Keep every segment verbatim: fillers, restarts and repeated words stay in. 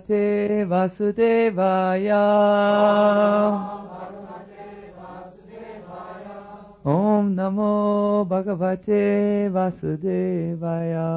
Bhagavate Vasudevaya. Om Namo Bhagavate Vasudevaya.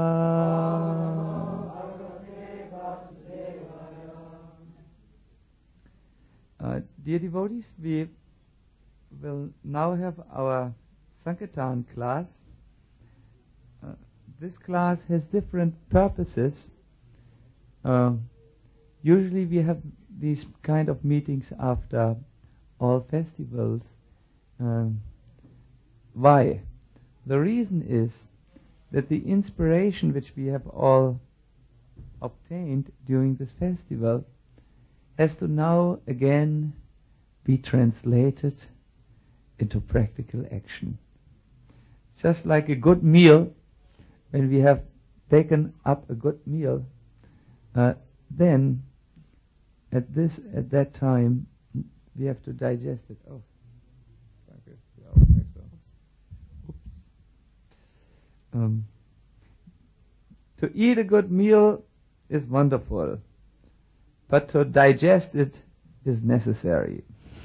Uh, dear devotees, we will now have our Sankirtan class. Uh, this class has different purposes. Uh, usually we have these kind of meetings after all festivals. Um, why? The reason is that the inspiration which we have all obtained during this festival has to now again be translated into practical action. It's just like a good meal. When we have taken up a good meal, uh, then at this at that time we have to digest it. Oh, um, to eat a good meal is wonderful, but to digest it is necessary.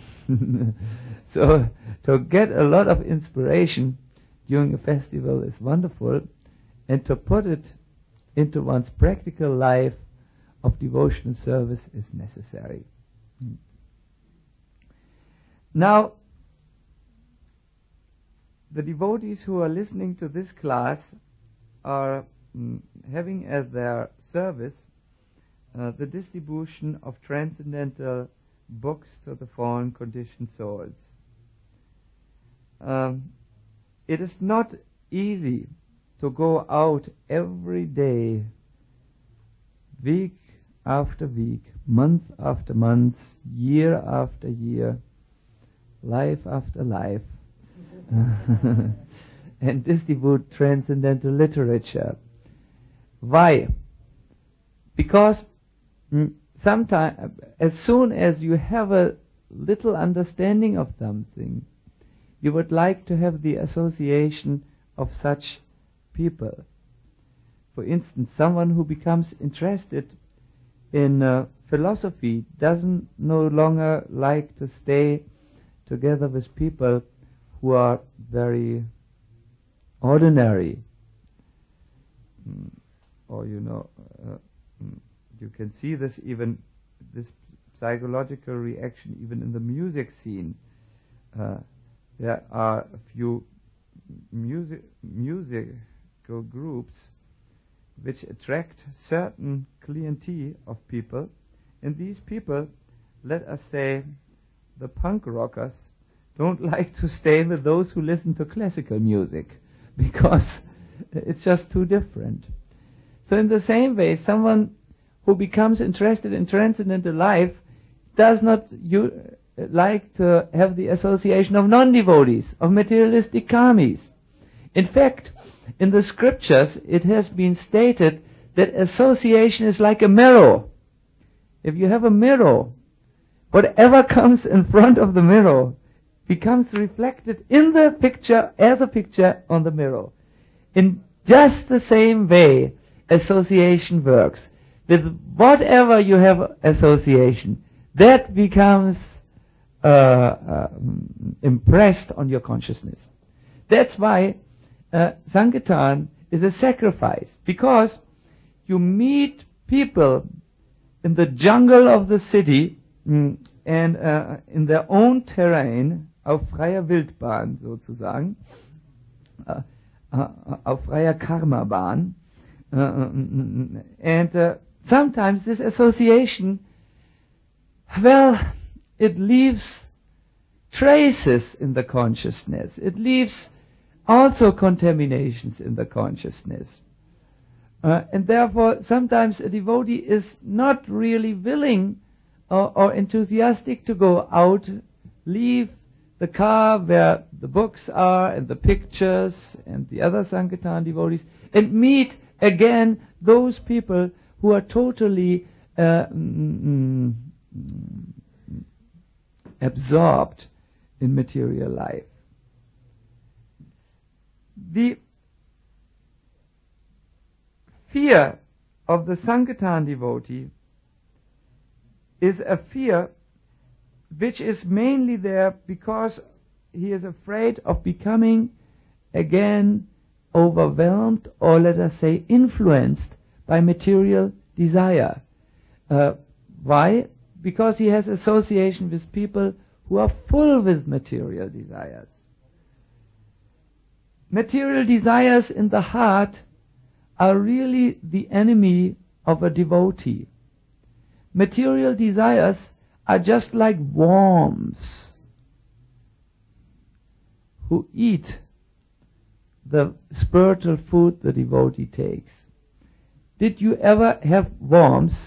So to get a lot of inspiration during a festival is wonderful, and to put it into one's practical life of devotional service is necessary. Now, the devotees who are listening to this class are mm, having as their service uh, the distribution of transcendental books to the fallen conditioned souls. Um, it is not easy to go out every day, week after week, month after month, year after year, life after life, and distribute transcendental literature. Why? Because mm, sometime, as soon as you have a little understanding of something, you would like to have the association of such people. For instance, someone who becomes interested in uh, philosophy doesn't no longer like to stay together with people who are very ordinary. Mm. Or, you know, uh, mm, you can see this even, this psychological reaction even in the music scene. Uh, there are a few music musical groups which attract certain clientele of people, and these people, let us say the punk rockers, don't like to stay with those who listen to classical music because it's just too different. So in the same way, someone who becomes interested in transcendental life does not you, uh, like to have the association of non-devotees, of materialistic karmis. In fact, in the scriptures it has been stated that association is like a mirror. If you have a mirror, whatever comes in front of the mirror becomes reflected in the picture as a picture on the mirror. In just the same way, association works. With whatever you have association, that becomes uh, uh, impressed on your consciousness. That's why uh, Sankirtan is a sacrifice, because you meet people in the jungle of the city mm, and uh, in their own terrain, auf freier Wildbahn sozusagen, uh, uh, auf freier Karma-Bahn. Uh, and uh, sometimes this association, well, it leaves traces in the consciousness. It leaves also contaminations in the consciousness. Uh, and therefore, sometimes a devotee is not really willing or, or enthusiastic to go out, leave the car where the books are and the pictures and the other Sankirtan devotees, and meet again those people who are totally uh, mm, mm, absorbed in material life. The fear of the Sankirtan devotee is a fear which is mainly there because he is afraid of becoming again overwhelmed, or let us say influenced by material desire. Uh, why? Because he has association with people who are full with material desires. Material desires in the heart are really the enemy of a devotee. Material desires are just like worms who eat the spiritual food the devotee takes. Did you ever have worms?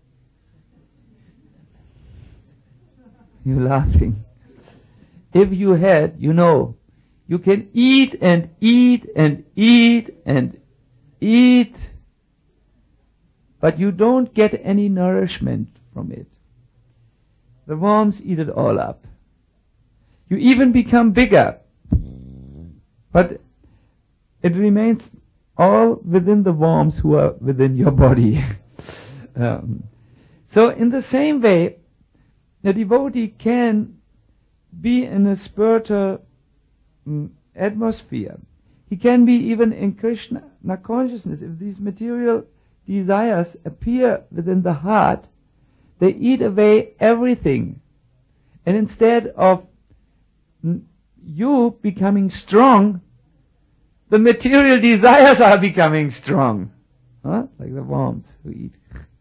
You're laughing. If you had, you know, you can eat and eat and eat and eat, but you don't get any nourishment from it. The worms eat it all up. You even become bigger, but it remains all within the worms who are within your body. um, so in the same way, the devotee can be in a spiritual mm, atmosphere. He can be even in Krishna consciousness. If these material desires appear within the heart, they eat away everything. And instead of mm, you becoming strong, the material desires are becoming strong. Huh? Like the worms who eat.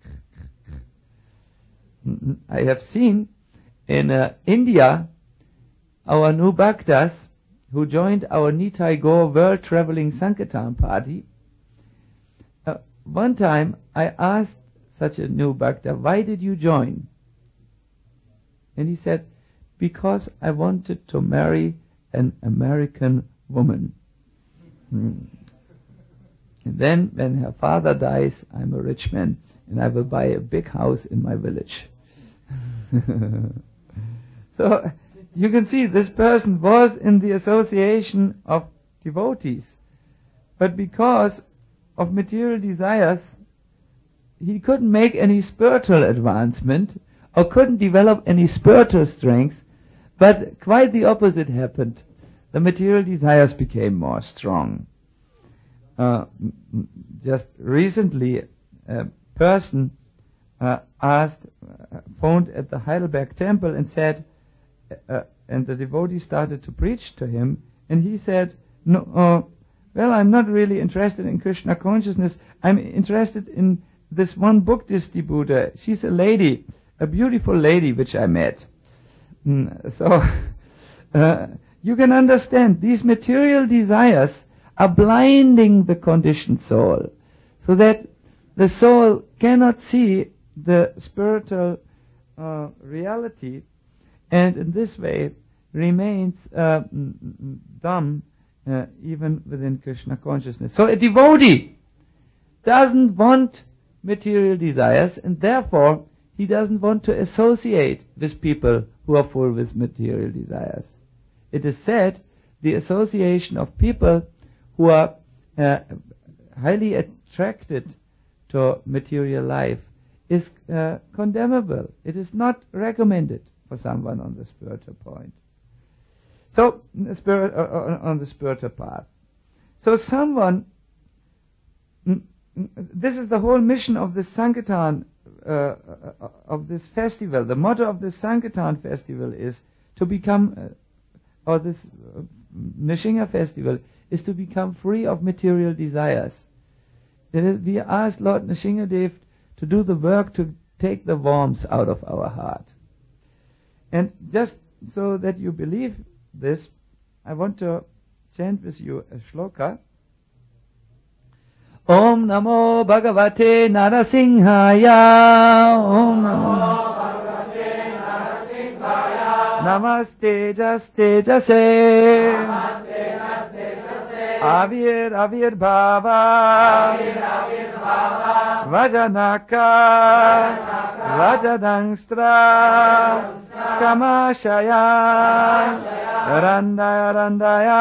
I have seen in uh, India our new Bhaktas who joined our Nitai Gaur world traveling Sankirtan party. Uh, one time I asked such a new Bhakta, why did you join? And he said, because I wanted to marry an American woman. Hmm. And then when her father dies, I'm a rich man and I will buy a big house in my village. So you can see this person was in the association of devotees, but because of material desires, he couldn't make any spiritual advancement or couldn't develop any spiritual strength, but quite the opposite happened. The material desires became more strong. Uh, just recently, a person uh, asked, uh, phoned at the Heidelberg temple and said, uh, and the devotee started to preach to him, and he said, no, uh, well, I'm not really interested in Krishna consciousness. I'm interested in this one book distributor. She's a lady, a beautiful lady which I met. Mm, so, uh, you can understand these material desires are blinding the conditioned soul, so that the soul cannot see the spiritual uh, reality, and in this way remains uh, dumb uh, even within Krishna consciousness. So a devotee doesn't want material desires, and therefore he doesn't want to associate with people who are full with material desires. It is said the association of people who are uh, highly attracted to material life is uh, condemnable. It is not recommended for someone on the spiritual point. So, spirit, uh, on the spiritual path. So someone, this is the whole mission of the Sankirtan, uh, of this festival. The motto of the Sankirtan festival is to become, uh, or this uh, Nrsimha festival, is to become free of material desires. We asked Lord Nrsimhadev to do the work to take the worms out of our heart. And just so that you believe this, I want to chant with you a shloka. Om Namo Bhagavate Narasimhaya. Om Namo Bhagavate Narasimhaya. Namaste Jaste Jase. Namaste Jaste Jase. Avir Avir Bhava. Avir Avir Bhava. Vajanaka. Vajadangstra. Kamashaya. Randaya Randaya.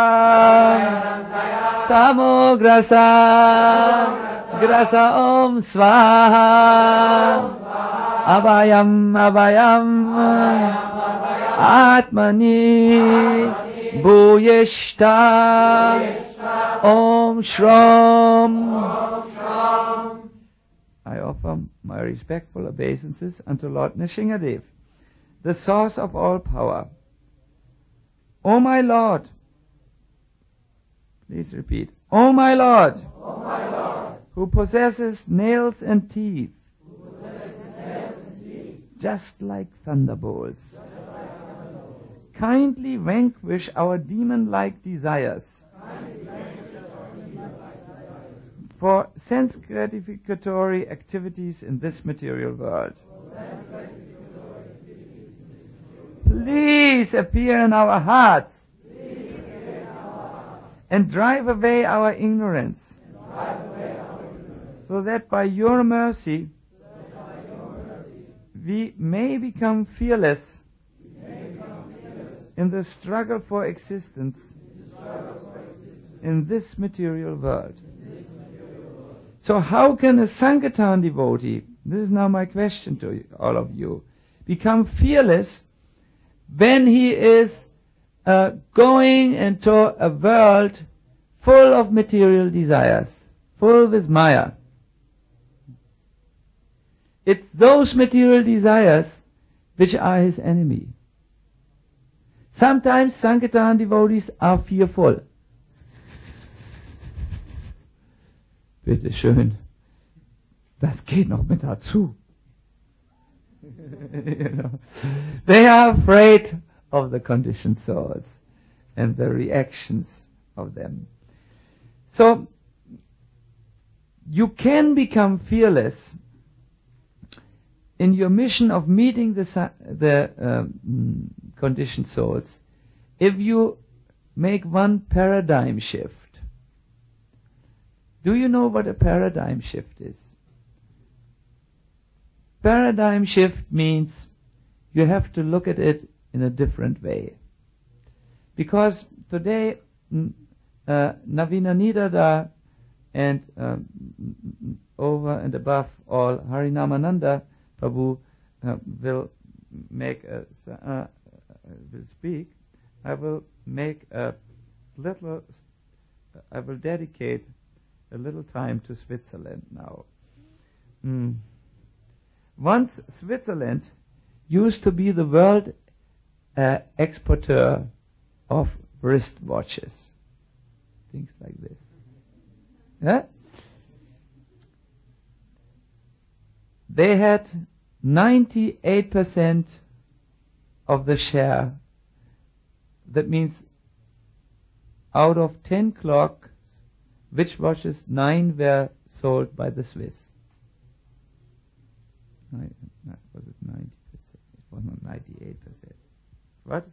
Tamo grasa, grasa om swaha, Abhayam Abhayam Atmani Bhuyishta Om Shram. I offer my respectful obeisances unto Lord Nrsingadev, the source of all power. O my Lord, please repeat, O my Lord, O my Lord, who possesses nails and teeth, who possesses nails and teeth, just like thunderbolts, just like thunderbolts, kindly vanquish our demon-like desires, kindly vanquish our demon-like desires, for sense gratificatory activities in this material world. for sense gratificatory activities in this material world. Please appear in our hearts, Please appear in our hearts, and drive away our ignorance, and drive away our ignorance, so that by your mercy so that by your mercy we may become fearless we may become fearless in the struggle for existence in the struggle for existence in this material world. in this material world. So how can a Sankirtan devotee, this is now my question to you, all of you, become fearless when he is uh, going into a world full of material desires, full with Maya? It's those material desires which are his enemy. Sometimes Sankirtan devotees are fearful. Bitte schön, das geht noch mit dazu. You know, they are afraid of the conditioned souls and the reactions of them. So, you can become fearless in your mission of meeting the, the um, conditioned souls if you make one paradigm shift. Do you know what a paradigm shift is? Paradigm shift means you have to look at it in a different way. Because today, uh, Navina Nidada and um, over and above all, Harinamananda Prabhu uh, will make a, uh, will speak. I will make a little, I will dedicate a little time to Switzerland now. Mm. Once Switzerland used to be the world uh, exporter of wristwatches. Things like this. Yeah? They had ninety-eight percent of the share. That means out of ten clocks, which watches, nine were sold by the Swiss. Nine, was it ninety percent? It was not ninety-eight percent. What?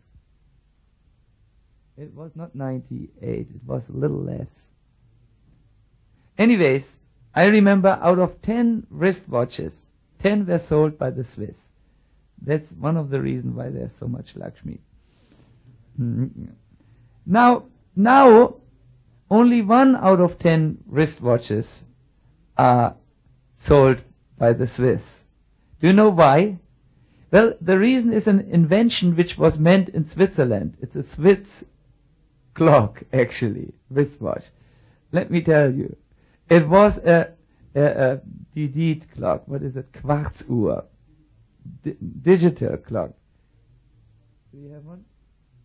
It was not ninety-eight. It was a little less. Anyways, I remember out of ten wristwatches, ten were sold by the Swiss. That's one of the reasons why there's so much Lakshmi. Mm-hmm. Now, now, only one out of ten wristwatches are sold by the Swiss. Do you know why? Well, the reason is an invention which was meant in Switzerland. It's a Swiss clock, actually, wristwatch. Let me tell you. It was a, a, a D D clock. What is it? Quartzuhr. D- digital clock. Do you have one?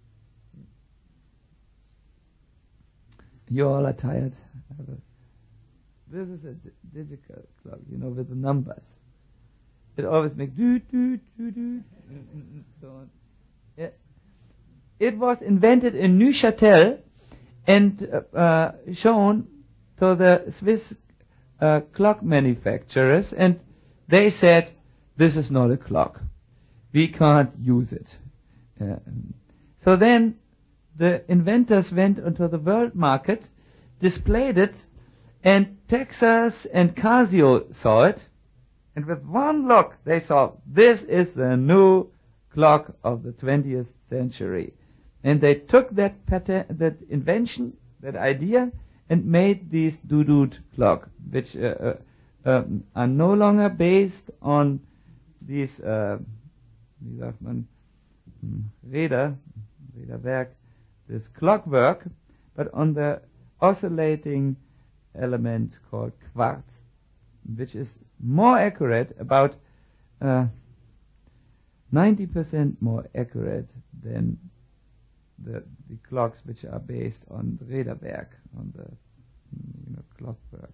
You all are tired. This is a d- digital clock, you know, with the numbers. It always makes do do do do so on. Yeah. It was invented in Neuchâtel and uh, uh, shown to the Swiss uh, clock manufacturers, and they said, "This is not a clock. We can't use it." Uh, so then the inventors went onto the world market, displayed it, and Texas and Casio saw it, and with one look they saw, this is the new clock of the twentieth century. And they took that pattern, that invention, that idea, and made these dudut clock, which uh, uh, um, are no longer based on these, uh, wie sagt man, Räder, Räderwerk, this clockwork, but on the oscillating element called quartz, which is more accurate, about uh, ninety percent more accurate than the, the clocks which are based on the Räderwerk, on the you know, clockwork.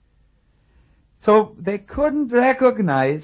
So they couldn't recognize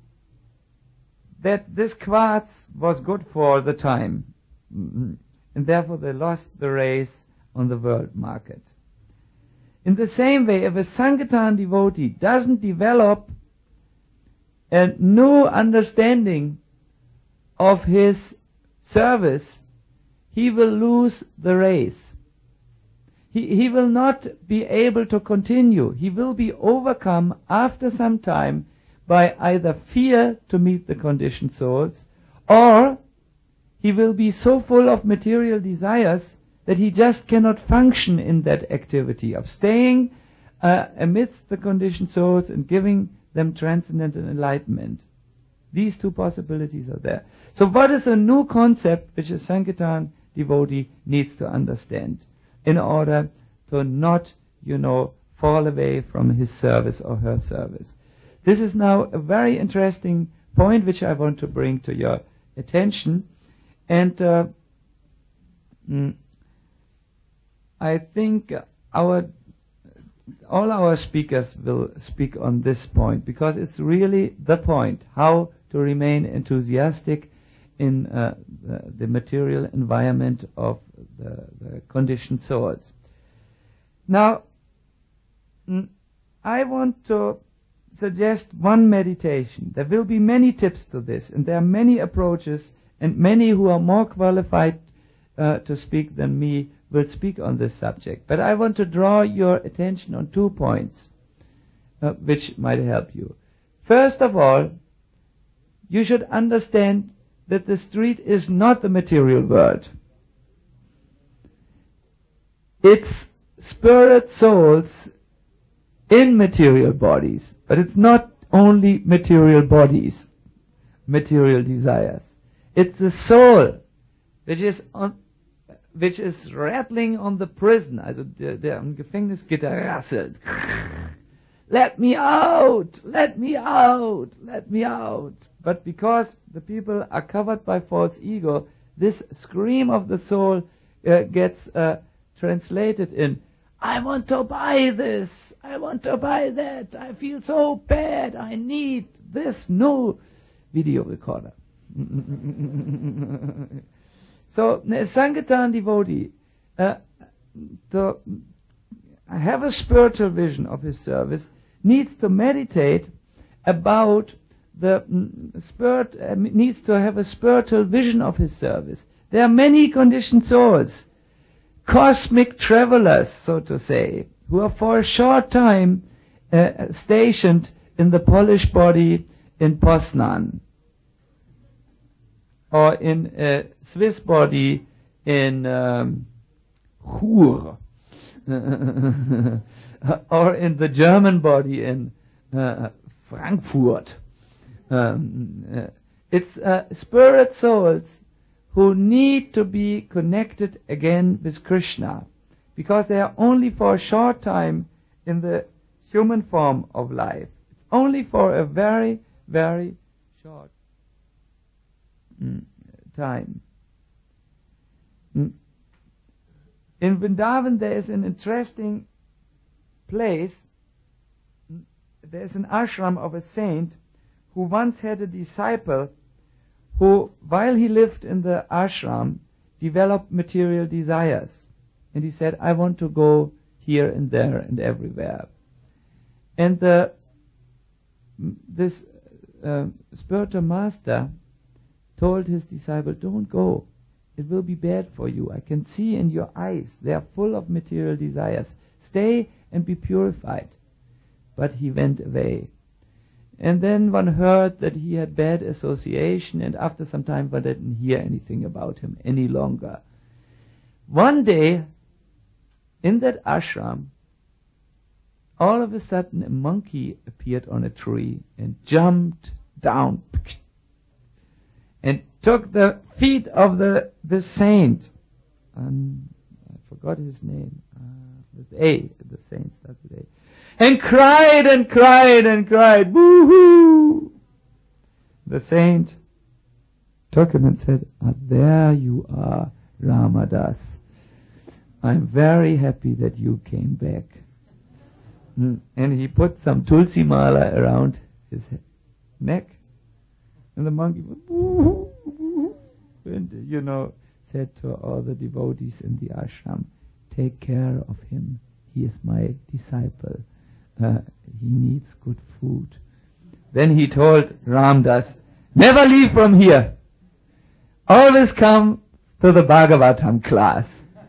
that this quartz was good for the time, and therefore they lost the race on the world market. In the same way, if a Sankirtan devotee doesn't develop a new understanding of his service, he will lose the race. He, he will not be able to continue. He will be overcome after some time by either fear to meet the conditioned souls, or he will be so full of material desires that he just cannot function in that activity of staying uh, amidst the conditioned souls and giving them transcendental enlightenment. These two possibilities are there. So what is a new concept which a Sankirtan devotee needs to understand in order to not, you know, fall away from his service or her service? This is now a very interesting point which I want to bring to your attention, and uh, mm, I think our all our speakers will speak on this point, because it's really the point, how to remain enthusiastic in uh, the, the material environment of the, the conditioned souls. Now, mm, I want to suggest one meditation. There will be many tips to this, and there are many approaches, and many who are more qualified uh, to speak than me will speak on this subject. But I want to draw your attention on two points uh, which might help you. First of all, you should understand that the street is not the material world. It's spirit souls in material bodies, but it's not only material bodies, material desires. It's the soul which is on, which is rattling on the prison, also der, der am Gefängnisgitter rasselt. Let me out! Let me out! Let me out! But because the people are covered by false ego, this scream of the soul uh, gets uh, translated in, I want to buy this, I want to buy that, I feel so bad, I need this new video recorder. So, a Sankirtan devotee, uh, to have a spiritual vision of his service, needs to meditate about the mm, spirit, uh, needs to have a spiritual vision of his service. There are many conditioned souls, cosmic travelers, so to say, who are for a short time uh, stationed in the Polish body in Poznan, or in a Swiss body in um, Chur, or in the German body in uh, Frankfurt. Um, uh, it's uh, spirit souls who need to be connected again with Krishna, because they are only for a short time in the human form of life. It's only for a very, very short mm, time. Mm. In Vrindavan there is an interesting place. There is an ashram of a saint who once had a disciple who, while he lived in the ashram, developed material desires. And he said, I want to go here and there and everywhere. And the, this uh, spiritual master told his disciple, don't go. It will be bad for you. I can see in your eyes, they are full of material desires. Stay and be purified. But he went away. And then one heard that he had bad association, and after some time one didn't hear anything about him any longer. One day, in that ashram, all of a sudden a monkey appeared on a tree and jumped down, and took the feet of the, the saint, and I forgot his name, uh, with A, the saint starts with A, and cried and cried and cried, woo-hoo! The saint took him and said, ah, there you are, Ramadas. I'm very happy that you came back. And he put some tulsi mala around his neck, and the monkey went, woo, woo, and, you know, said to all the devotees in the ashram, take care of him. He is my disciple. Uh, he needs good food. Then he told Ramdas, never leave from here. Always come to the Bhagavatam class.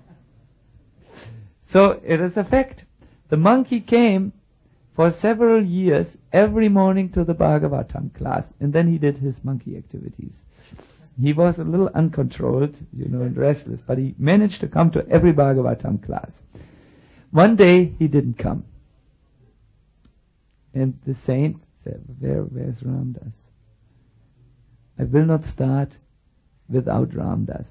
So it is a fact. The monkey came for several years every morning to the Bhagavatam class, and then he did his monkey activities. He was a little uncontrolled, you know, and restless, but he managed to come to every Bhagavatam class. One day he didn't come. And the saint said, Where, where's Ramdas? I will not start without Ramdas.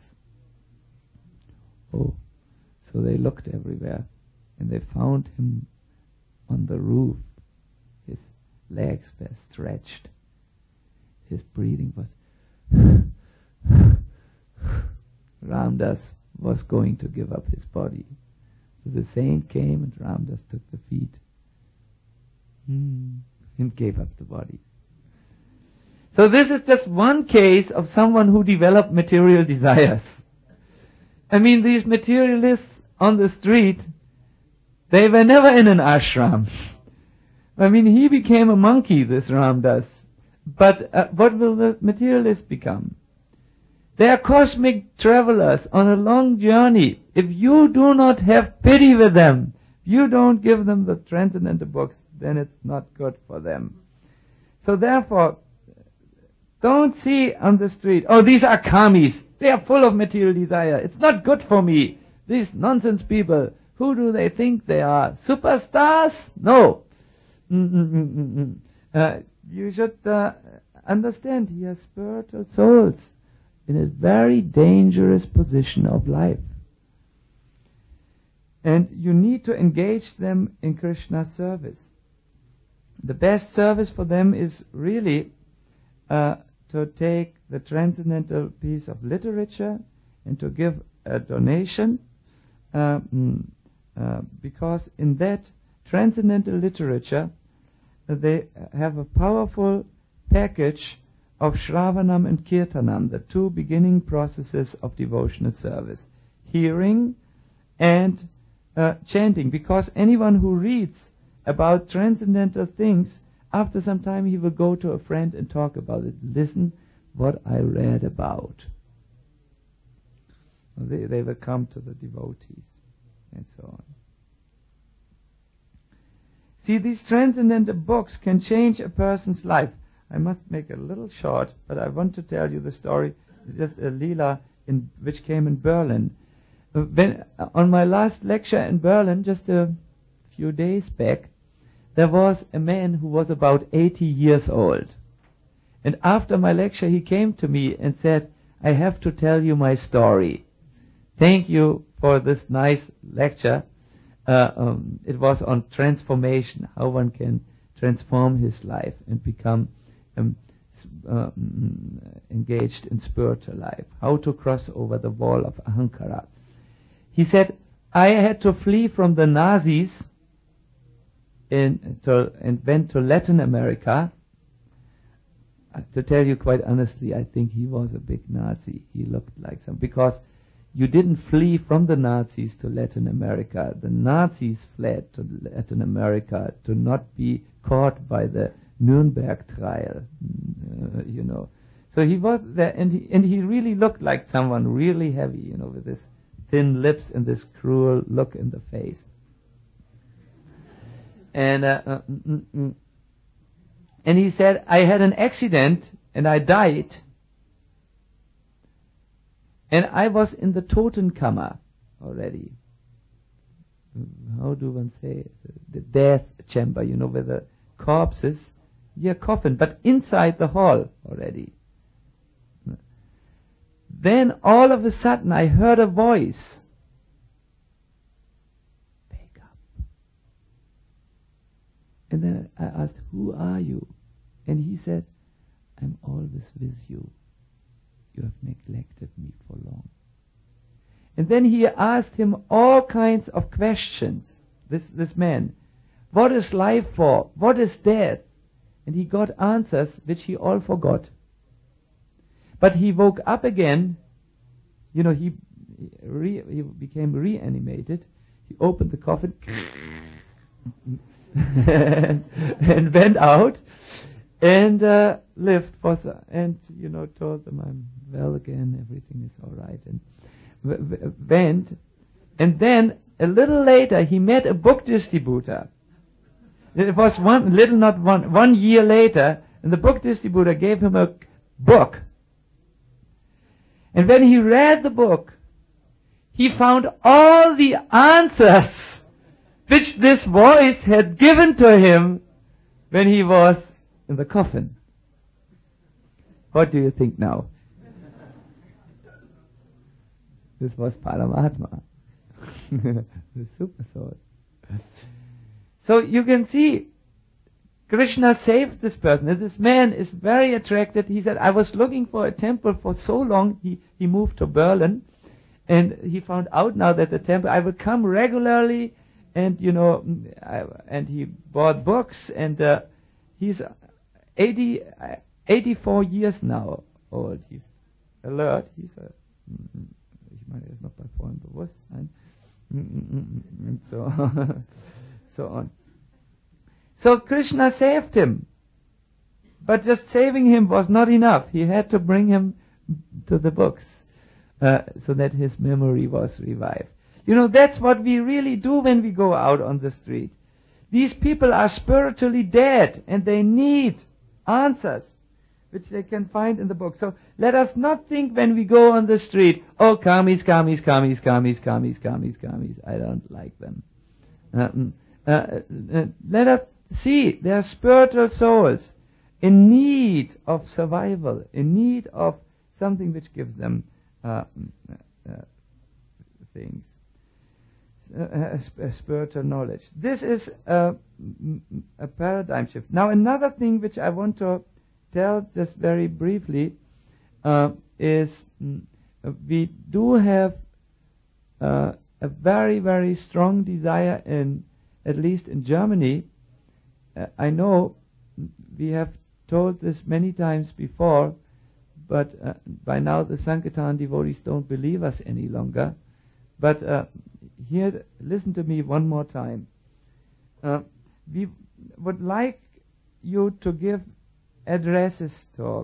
Oh, so they looked everywhere, and they found him on the roof. His legs were stretched. His breathing was... Ramdas was going to give up his body. So the saint came, and Ramdas took the feet and gave up the body. So this is just one case of someone who developed material desires. I mean, these materialists on the street, they were never in an ashram. I mean, he became a monkey, this Ramdas. But uh, what will the materialists become? They are cosmic travelers on a long journey. If you do not have pity with them, if you don't give them the transcendental books, then it's not good for them. So therefore, don't see on the street, oh, these are karmis. They are full of material desire. It's not good for me. These nonsense people, who do they think they are? Superstars? No. Mm-mm-mm-mm. Uh, you should uh, understand, he has spiritual souls in a very dangerous position of life. And you need to engage them in Krishna's service. The best service for them is really uh, to take the transcendental piece of literature and to give a donation, uh, mm, uh, because in that transcendental literature uh, they have a powerful package of Shravanam and Kirtanam, the two beginning processes of devotional service, hearing and uh, chanting, because anyone who reads about transcendental things, after some time he will go to a friend and talk about it. Listen what I read about. They, they will come to the devotees and so on. See, these transcendental books can change a person's life. I must make it a little short, but I want to tell you the story, just a Leela in, which came in Berlin. Uh, when, uh, on my last lecture in Berlin, just a few days back, there was a man who was about eighty years old. And after my lecture he came to me and said, I have to tell you my story. Thank you for this nice lecture. Uh, um, it was on transformation, how one can transform his life and become um, uh, engaged in spiritual life, how to cross over the wall of Ahankara. He said, I had to flee from the Nazis in, to, and went to Latin America. Uh, to tell you quite honestly, I think he was a big Nazi. He looked like some, because you didn't flee from the Nazis to Latin America. The Nazis fled to Latin America to not be caught by the Nuremberg trial, uh, you know. So he was there, and he, and he really looked like someone really heavy, you know, with this thin lips and this cruel look in the face. And uh, uh, mm, mm, and he said, I had an accident and I died. And I was in the Totenkammer already. How do one say it? The death chamber, you know, where the corpses yeah, coffin, but inside the hall already. Then all of a sudden I heard a voice. Wake up. And then I asked, who are you? And he said, I'm always with you. You have neglected me for long. And then he asked him all kinds of questions, this, this man. What is life for? What is death? And he got answers which he all forgot. But he woke up again. You know, he re, he became reanimated. He opened the coffin and, and went out and uh, lived for so, and you know told them I'm well again, everything is all right, and w- w- went. And then a little later he met a book distributor. It was one little not one one year later, and the book distributor gave him a book. And when he read the book, he found all the answers which this voice had given to him when he was in the coffin. What do you think now? This was Paramatma, the super soul. So you can see, Krishna saved this person. This man is very attracted. He said, I was looking for a temple for so long. He, he moved to Berlin, and he found out now that the temple, I would come regularly, and, you know, I, and he bought books, and uh, he's eighty, eighty-four years now old. He's alert. He's a, ich meine, er ist noch bei vollem Bewusstsein. And so, so on. So Krishna saved him. But just saving him was not enough. He had to bring him to the books uh, so that his memory was revived. You know, that's what we really do when we go out on the street. These people are spiritually dead and they need answers which they can find in the book. So let us not think when we go on the street, oh, kamis, kamis, kamis, kamis, kamis, kamis, kamis. I don't like them. Uh, uh, uh, let us see, they are spiritual souls in need of survival, in need of something which gives them uh, uh, things, uh, uh, spiritual knowledge. This is a, a paradigm shift. Now, another thing which I want to tell just very briefly uh, is mm, we do have uh, a very, very strong desire in, at least in Germany. Uh, I know we have told this many times before, but uh, by now the Sankirtan devotees don't believe us any longer. But uh, here, listen to me one more time. Uh, we would like you to give addresses to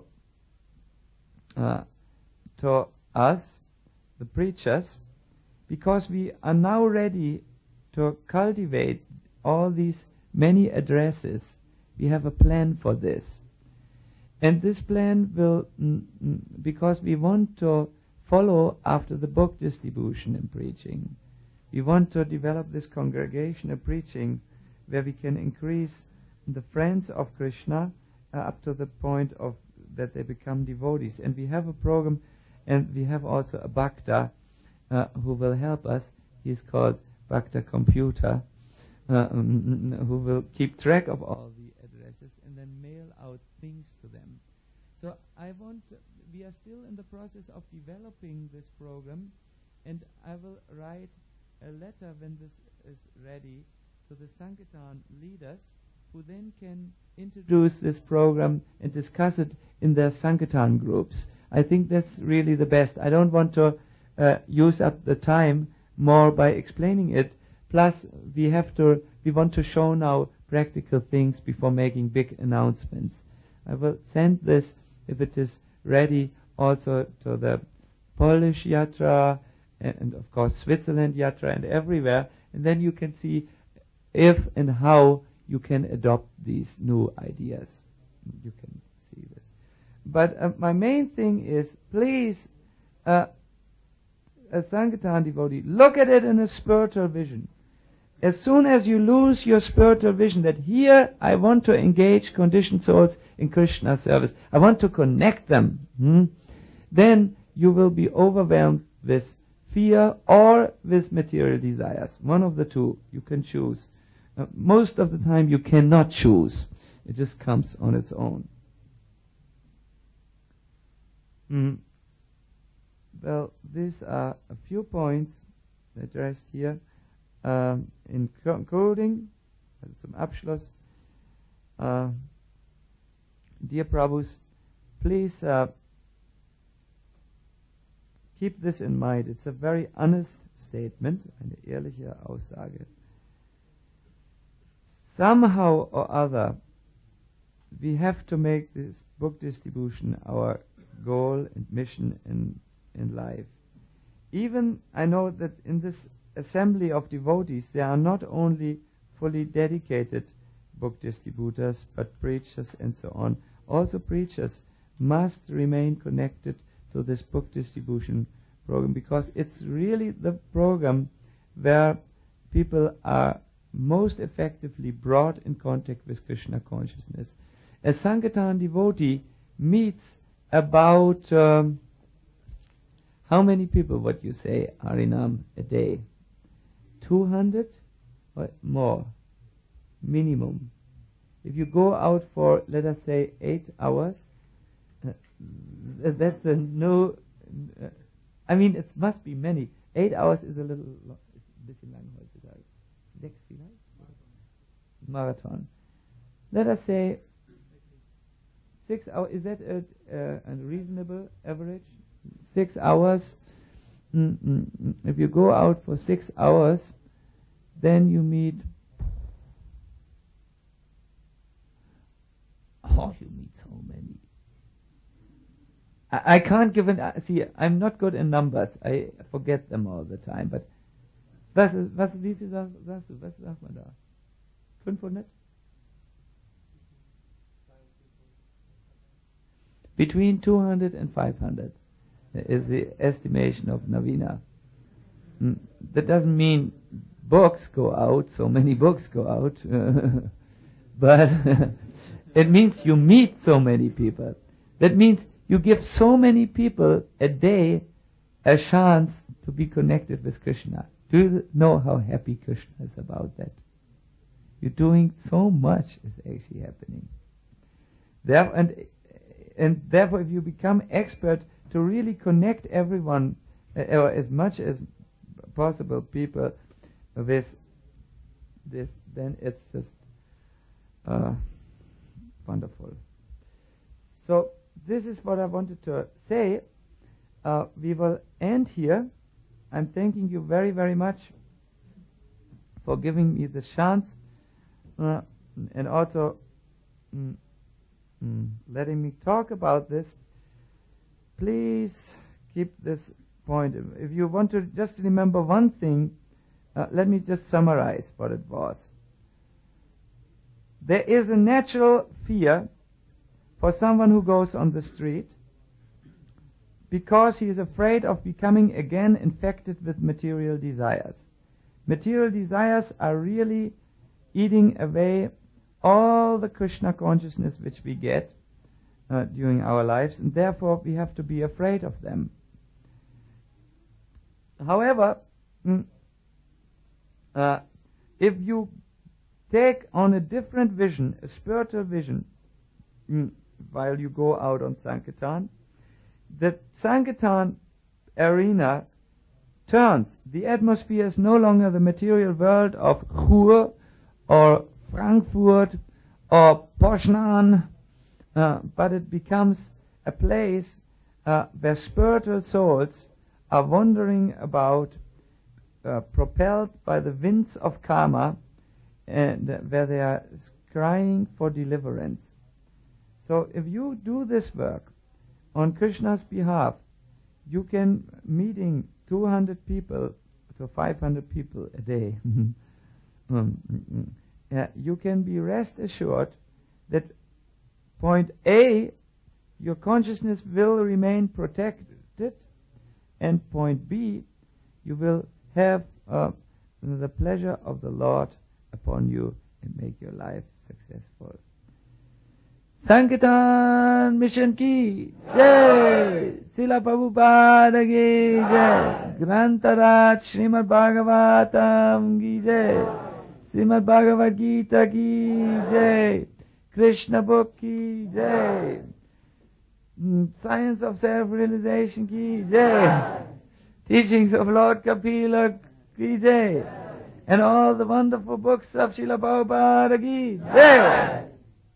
uh, to us, the preachers, because we are now ready to cultivate all these many addresses. We have a plan for this. And this plan will, mm, mm, because we want to follow after the book distribution and preaching. We want to develop this congregation of preaching where we can increase the friends of Krishna uh, up to the point of that they become devotees. And we have a program, and we have also a Bhakta uh, who will help us. He's called Bhakta Computer, uh, who will keep track of all the addresses and then mail out things to them. So I want, we are still in the process of developing this program, and I will write a letter when this is ready to the Sankirtan leaders, who then can introduce this program and discuss it in their Sankirtan groups. I think that's really the best. I don't want to uh, use up the time more by explaining it. Plus, we have to, we want to show now practical things before making big announcements. I will send this, if it is ready, also to the Polish Yatra and, and of course Switzerland Yatra and everywhere, and then you can see if and how you can adopt these new ideas. You can see this. But uh, my main thing is, please, uh, a Sankirtan devotee, look at it in a spiritual vision. as soon as you lose your spiritual vision that here I want to engage conditioned souls in Krishna service, I want to connect them, hmm, then you will be overwhelmed with fear or with material desires. One of the two, you can choose. Uh, most of the time you cannot choose. It just comes on its own. Mm. Well, these are a few points addressed here. Um, in concluding, zum Abschluss, uh, dear Prabhus, please uh, keep this in mind. It's a very honest statement, eine ehrliche Aussage. Somehow or other, we have to make this book distribution our goal and mission in, in life. Even I know that in this assembly of devotees, there are not only fully dedicated book distributors, but preachers and so on. Also preachers must remain connected to this book distribution program, because it's really the program where people are most effectively brought in contact with Krishna consciousness. A Sankirtan devotee meets about um, how many people, what you say, Harinam, a day? two hundred or more, minimum. If you go out for, let us say, eight hours, uh, that's a no, uh, I mean, it must be many. Eight hours is a little, long, it's ein bisschen lang heutzutage. Sechs vielleicht? Marathon. Let us say six hours. Is that a, a, a reasonable average? Six hours. Mm-mm. If you go out for six hours, then you meet. Oh, you meet so many. I, I can't give an. Uh, see, I'm not good in numbers. I forget them all the time. But was, was, wie viel sagst du? Was sagt man da? fünfhundert? Between two hundred and five hundred is the estimation of Navina. Mm. That doesn't mean books go out, so many books go out, but it means you meet so many people. That means you give so many people a day a chance to be connected with Krishna. Do you know how happy Krishna is about that? You're doing so much is actually happening. There, and and therefore, if you become expert to really connect everyone, uh, or as much as possible people with this, then it's just uh, wonderful. So this is what I wanted to say. Uh, we will end here. I'm thanking you very, very much for giving me the chance, uh, and also mm, mm, letting me talk about this. Please keep this point. If you want to just remember one thing, uh, let me just summarize what it was. There is a natural fear for someone who goes on the street because he is afraid of becoming again infected with material desires. Material desires are really eating away all the Krishna consciousness which we get uh, during our lives, and therefore we have to be afraid of them. However, mm, uh, if you take on a different vision, a spiritual vision, mm, while you go out on Sankirtan, the Sankirtan arena turns. The atmosphere is no longer the material world of Chur or Frankfurt or Poznan, uh, but it becomes a place uh, where spiritual souls are wandering about, uh, propelled by the winds of karma, and uh, where they are crying for deliverance. So if you do this work on Krishna's behalf, you can, meeting two hundred people to five hundred people a day, um, uh, you can be rest assured that point A, your consciousness will remain protected, and point B, you will have uh, the pleasure of the Lord upon you and make your life successful. Sankirtan Mission ki Jai, Srila Prabhupada ki Jai, Grantaraj Srimad Bhagavatam ki Jai, Srimad Bhagavad Gita ki Jai, Krishna book ki Jai, Science of Self-Realization ki Jai, Teachings of Lord Kapila ki Jai, and all the wonderful books of Srila Prabhupada ki Jai.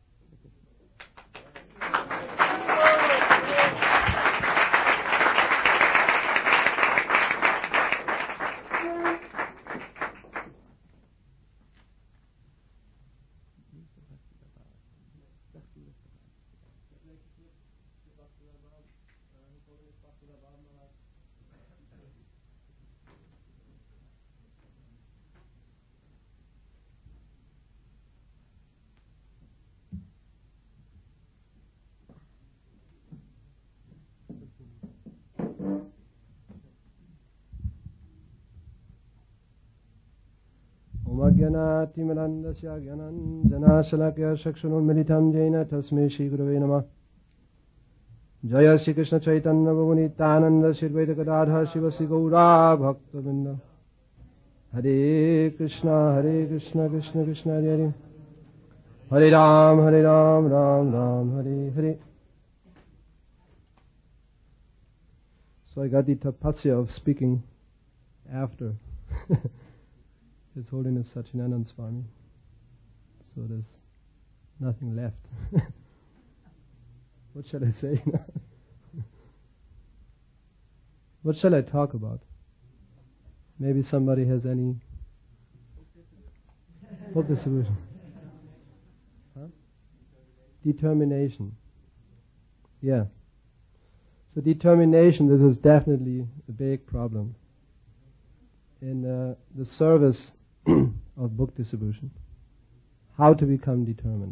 Omagyanatimirandasya gyananjanashalakya chakshununmilitam jena tasmai Shri Gurave Namah. Jaya Shri Krishna Chaitanya Prabhu Nityananda Shri Advaita Gadadhar Shiva Shri Gaura Bhaktavinda. Hare Krishna Hare Krishna Krishna Krishna Hare Hare, Hare Ram Hare Ram Ram Ram Hare Hare. So I got the tapasya of speaking after His Holiness Satchidananda Swami. So there's nothing left. What shall I say? What shall I talk about? Maybe somebody has any book distribution. Huh? Determination. Yeah. So determination, this is definitely a big problem in uh, the service of book distribution. How to become determined.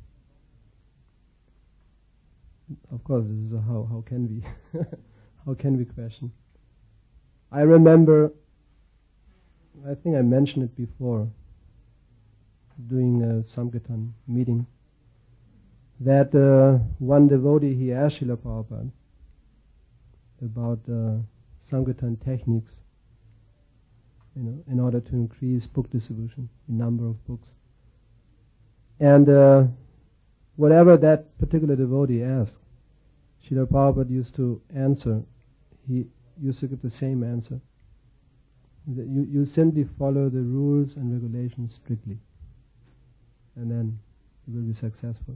Of course, this is a how. How can we? How can we question? I remember, I think I mentioned it before, doing a Sankirtan meeting, that uh, one devotee, he asked Srila Prabhupada about uh, Sankirtan techniques, you know, in order to increase book distribution, the number of books. And uh, whatever that particular devotee asked, Srila Prabhupada used to answer. He used to give the same answer. That you, you simply follow the rules and regulations strictly, and then you will be successful.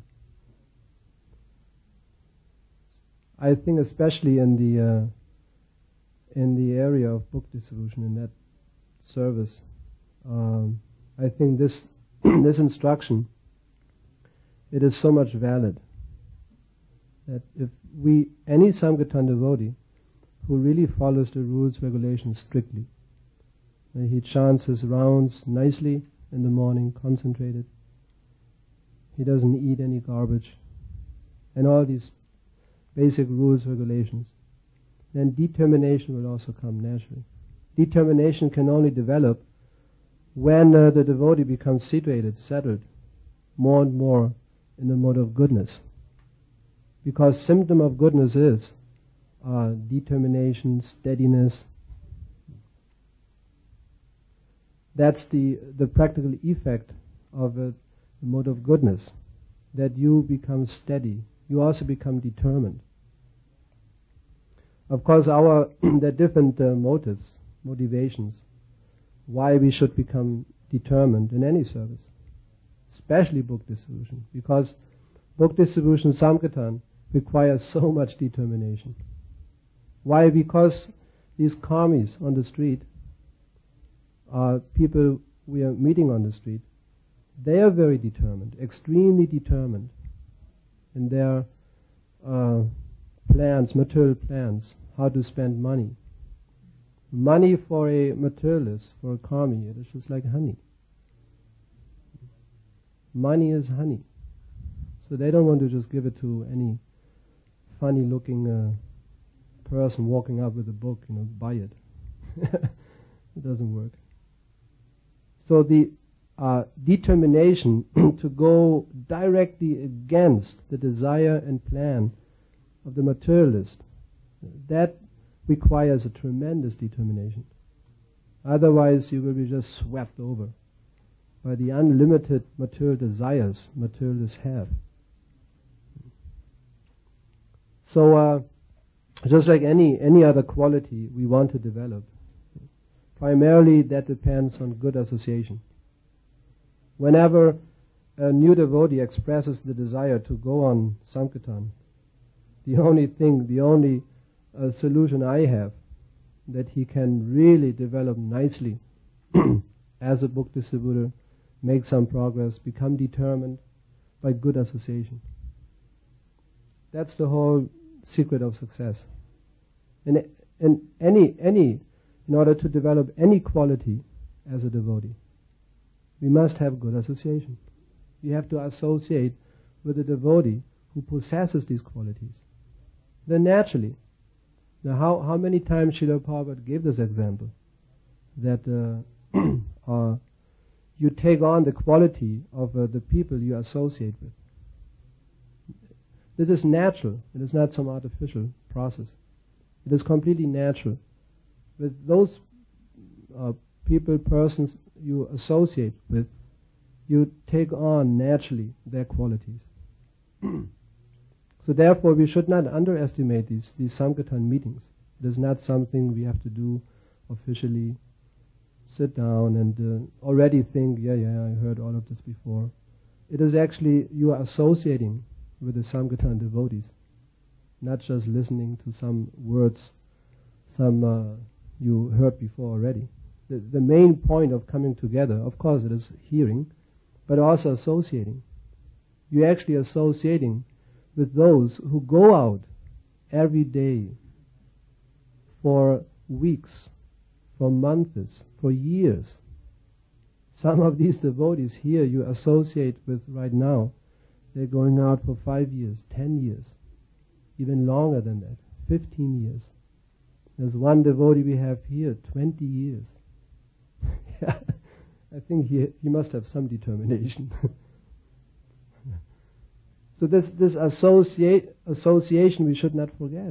I think especially in the uh, in the area of book distribution, in that service, um, I think this this instruction, it is so much valid that if we, any Sankirtan devotee who really follows the rules, regulations strictly, uh, he chants his rounds nicely in the morning, concentrated, he doesn't eat any garbage, and all these basic rules, regulations, then determination will also come naturally. Determination can only develop when uh, the devotee becomes situated, settled, more and more in the mode of goodness. Because symptom of goodness is uh, determination, steadiness. That's the, the practical effect of a, the mode of goodness, that you become steady. You also become determined. Of course, our there are different uh, motives, motivations, why we should become determined in any service, especially book distribution, because book distribution, Sankirtan, requires so much determination. Why? Because these karmis on the street, are people we are meeting on the street, they are very determined, extremely determined in their uh, plans, material plans, how to spend money. Money for a materialist, for a karmi, it is just like honey. Money is honey. So they don't want to just give it to any funny looking uh, person walking up with a book, you know, buy it. It doesn't work. So the uh, determination to go directly against the desire and plan of the materialist, that requires a tremendous determination. Otherwise you will be just swept over by the unlimited material desires materialists have. So uh, just like any any other quality we want to develop, primarily that depends on good association. Whenever a new devotee expresses the desire to go on Sankirtan, the only thing, the only uh, solution I have that he can really develop nicely as a book distributor, make some progress, become determined by good association. That's the whole secret of success. And, and any, any, in order to develop any quality as a devotee, we must have good association. We have to associate with a devotee who possesses these qualities. Then naturally, now how, how many times Srila Prabhupada gave this example, that uh, uh, you take on the quality of uh, the people you associate with. This is natural. It is not some artificial process. It is completely natural. With those uh, people, persons you associate with, you take on naturally their qualities. So therefore we should not underestimate these, these Sankirtan meetings. It is not something we have to do officially, sit down and uh, already think, yeah, yeah, I heard all of this before. It is actually, you are associating with the Sankirtan devotees, not just listening to some words, some uh, you heard before already. The, the main point of coming together, of course it is hearing, but also associating. You're actually associating with those who go out every day for weeks, for months, for years. Some of these devotees here you associate with right now, they're going out for five years, ten years, even longer than that, fifteen years. There's one devotee we have here, twenty years. I think he, he must have some determination. So this, this associate, association we should not forget.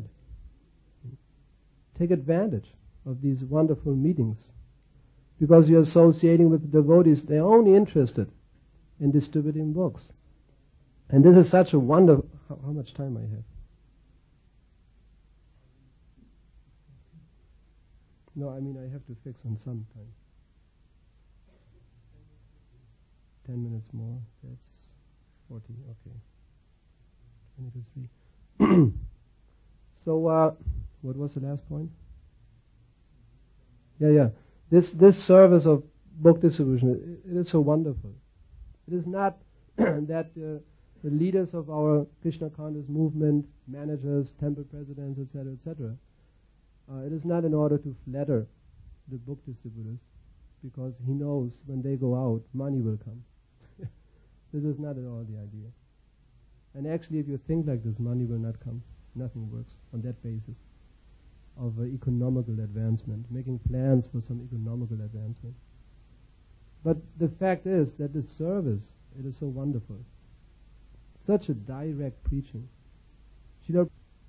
Take advantage of these wonderful meetings, because you're associating with devotees, they're only interested in distributing books. And this is such a wonderful... How, how much time I have? No, I mean I have to fix on some time. Ten minutes more, that's forty, okay. twenty to three. So, uh, what was the last point? Yeah, yeah. This this service of book distribution, it, it is so wonderful. It is not that uh, the leaders of our Krishna conscious movement, managers, temple presidents, et cetera, et cetera, uh, it is not in order to flatter the book distributors, because he knows when they go out, money will come. This is not at all the idea. And actually, if you think like this, money will not come. Nothing works on that basis of uh, economical advancement, making plans for some economical advancement. But the fact is that this service, it is so wonderful. Such a direct preaching. Srila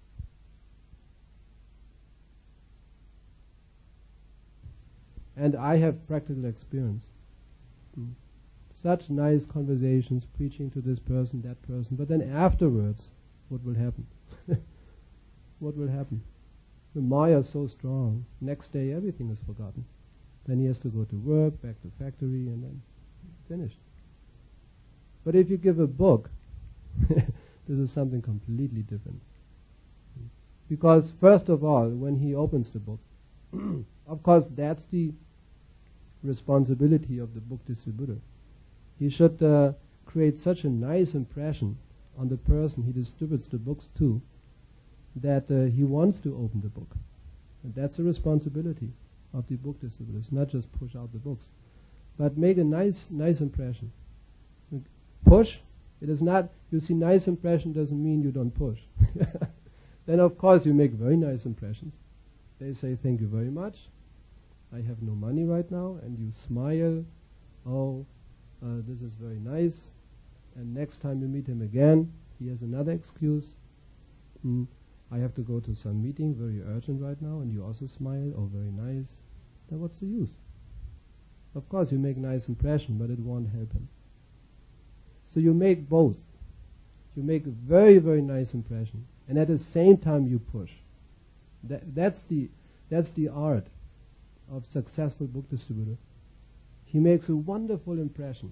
and I have practical experience. Mm. Such nice conversations, preaching to this person, that person, but then afterwards, what will happen? What will happen? The Maya is so strong, next day everything is forgotten. Then he has to go to work, back to factory, and then finished. But if you give a book, this is something completely different. Because first of all, when he opens the book, of course that's the responsibility of the book distributor. He should uh, create such a nice impression on the person he distributes the books to, that uh, he wants to open the book. And that's a responsibility of the book distributors, not just push out the books, but make a nice, nice impression. Push, it is not, you see, nice impression doesn't mean you don't push. Then of course you make very nice impressions. They say, thank you very much, I have no money right now, and you smile, oh, uh, this is very nice, and next time you meet him again, he has another excuse. Mm, I have to go to some meeting, very urgent right now, and you also smile, oh, very nice. Then what's the use? Of course, you make nice impression, but it won't help him. So you make both. You make a very, very nice impression, and at the same time you push. That, that's the that's the art of successful book distributor. He makes a wonderful impression.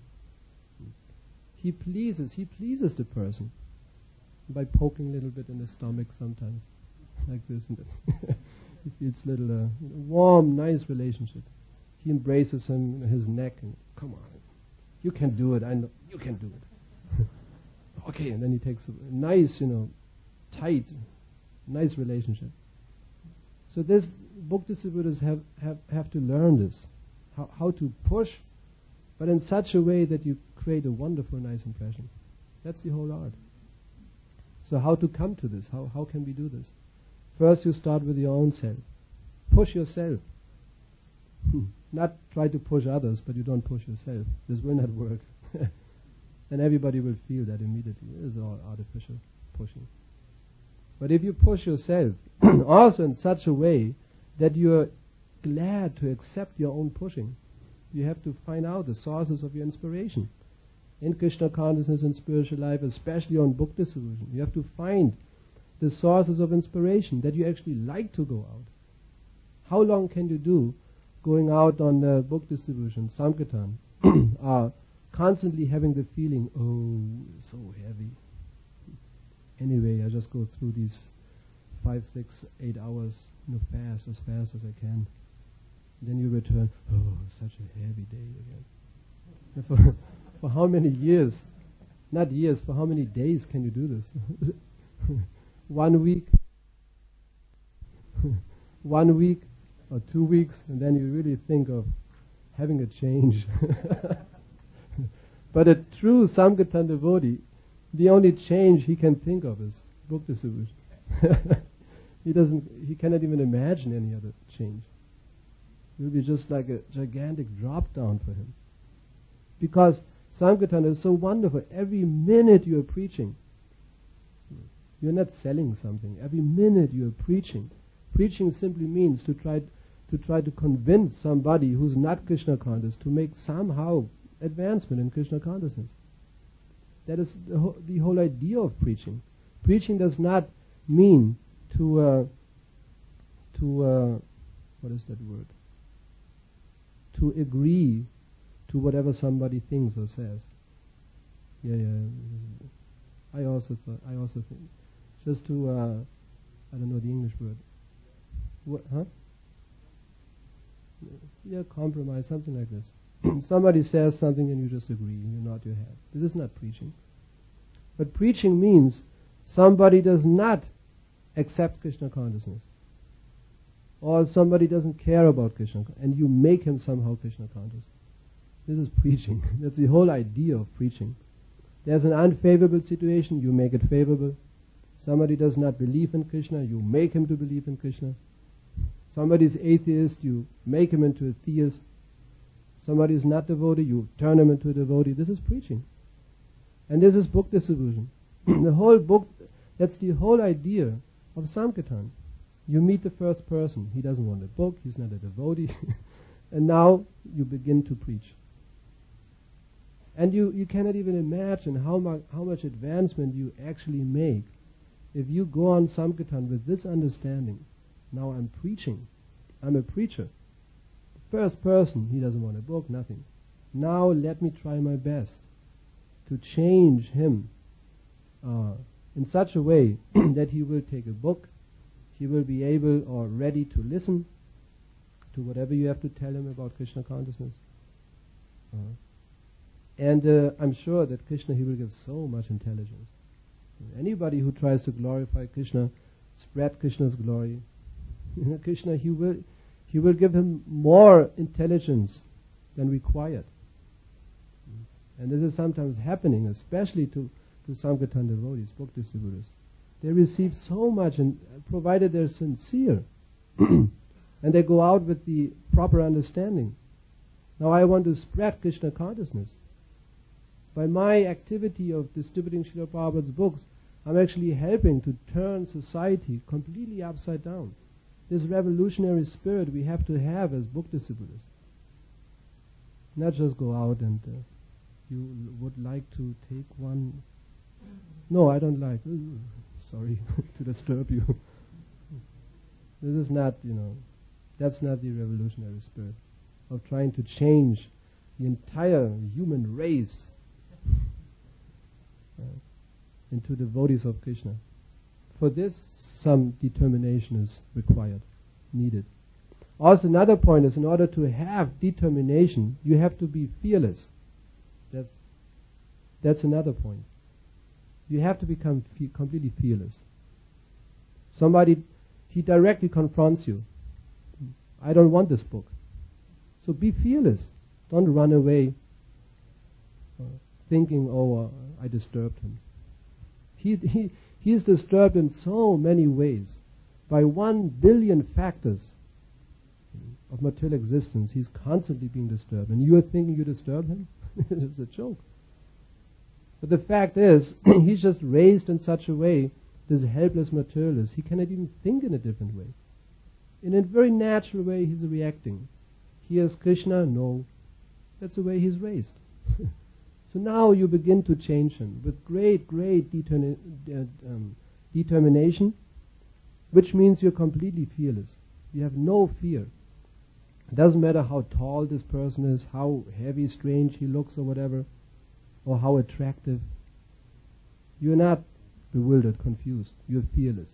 He pleases, he pleases the person by poking a little bit in the stomach sometimes, like this. He feels a little uh, warm, nice relationship. He embraces him in his neck and, come on, you can do it, I know, you can do it. Okay, and then he takes a nice, you know, tight, nice relationship. So this, book distributors have, have, have to learn this, how, how to push, but in such a way that you create a wonderful, nice impression. That's the whole art. So how to come to this? How, how can we do this? First you start with your own self. Push yourself. Not try to push others, but you don't push yourself. This will not work. And everybody will feel that immediately. It is all artificial pushing. But if you push yourself, also in such a way that you're glad to accept your own pushing, you have to find out the sources of your inspiration. In Krishna consciousness and spiritual life, especially on book distribution, you have to find the sources of inspiration that you actually like to go out. How long can you do going out on uh, book distribution, Sankirtan, uh, constantly having the feeling, oh, so heavy. Anyway, I just go through these five, six, eight hours, you know, fast, as fast as I can. Then you return, oh, such a heavy day again. For, for how many years, not years, for how many days can you do this? One week, one week or two weeks, and then you really think of having a change. But a true Sankirtan devotee, the only change he can think of is book distribution. He doesn't, he cannot even imagine any other change. It will be just like a gigantic drop down for him. Because Sankirtan is so wonderful. Every minute you are preaching, you're not selling something. Every minute you are preaching. Preaching simply means to try to try to convince somebody who's not Krishna conscious to make somehow advancement in Krishna consciousness. That is the, ho- the whole idea of preaching. Preaching does not mean to uh, to uh, what is that word? To agree to whatever somebody thinks or says. Yeah, yeah. I also thought. I also think just to uh, I don't know the English word. What? Huh? Yeah, compromise, something like this. Somebody says something and you just agree and you nod your head. This is not preaching. But preaching means somebody does not accept Krishna consciousness, or somebody doesn't care about Krishna, and you make him somehow Krishna conscious. This is preaching. That's the whole idea of preaching. There's an unfavorable situation, you make it favorable. Somebody does not believe in Krishna, you make him to believe in Krishna. Somebody is atheist, you make him into a theist. Somebody is not devotee, you turn him into a devotee. This is preaching. And this is book distribution. The whole book, that's the whole idea of Sankirtan. You meet the first person, he doesn't want a book, he's not a devotee, and now you begin to preach. And you, you cannot even imagine how, mu- how much advancement you actually make if you go on Sankirtan with this understanding. Now I'm preaching. I'm a preacher. The first person, he doesn't want a book, nothing. Now let me try my best to change him uh, in such a way that he will take a book, he will be able or ready to listen to whatever you have to tell him about Krishna consciousness. Uh, and uh, I'm sure that Krishna, he will give so much intelligence. Anybody who tries to glorify Krishna, spread Krishna's glory, Krishna, he will, he will give him more intelligence than required. And this is sometimes happening, especially to, to Sankirtan devotees, book distributors. They receive so much, and provided they're sincere, and they go out with the proper understanding, Now I want to spread Krishna consciousness. By my activity of distributing Srila Prabhupada's books, I'm actually helping to turn society completely upside down. This revolutionary spirit we have to have as book distributors. Not just go out and uh, you l- would like to take one. No, I don't like. Ooh, sorry to disturb you. This is not, you know, that's not the revolutionary spirit of trying to change the entire human race uh, into devotees of Krishna. For this, some determination is required, needed. Also, another point is, in order to have determination, you have to be fearless. That's that's another point. You have to become fe- completely fearless. Somebody, he directly confronts you. I don't want this book. So be fearless. Don't run away uh, thinking, oh, uh, I disturbed him. He, he, he is disturbed in so many ways. By one billion factors of material existence, he's constantly being disturbed. And you are thinking you disturb him? It's a joke. But the fact is, he's just raised in such a way, this helpless materialist, he cannot even think in a different way. In a very natural way, he's reacting. Here's Krishna, no. That's the way he's raised. So now you begin to change him with great, great determi- uh, um, determination, which means you're completely fearless. You have no fear. It doesn't matter how tall this person is, how heavy, strange he looks or whatever, or how attractive. You're not bewildered, confused. You're fearless.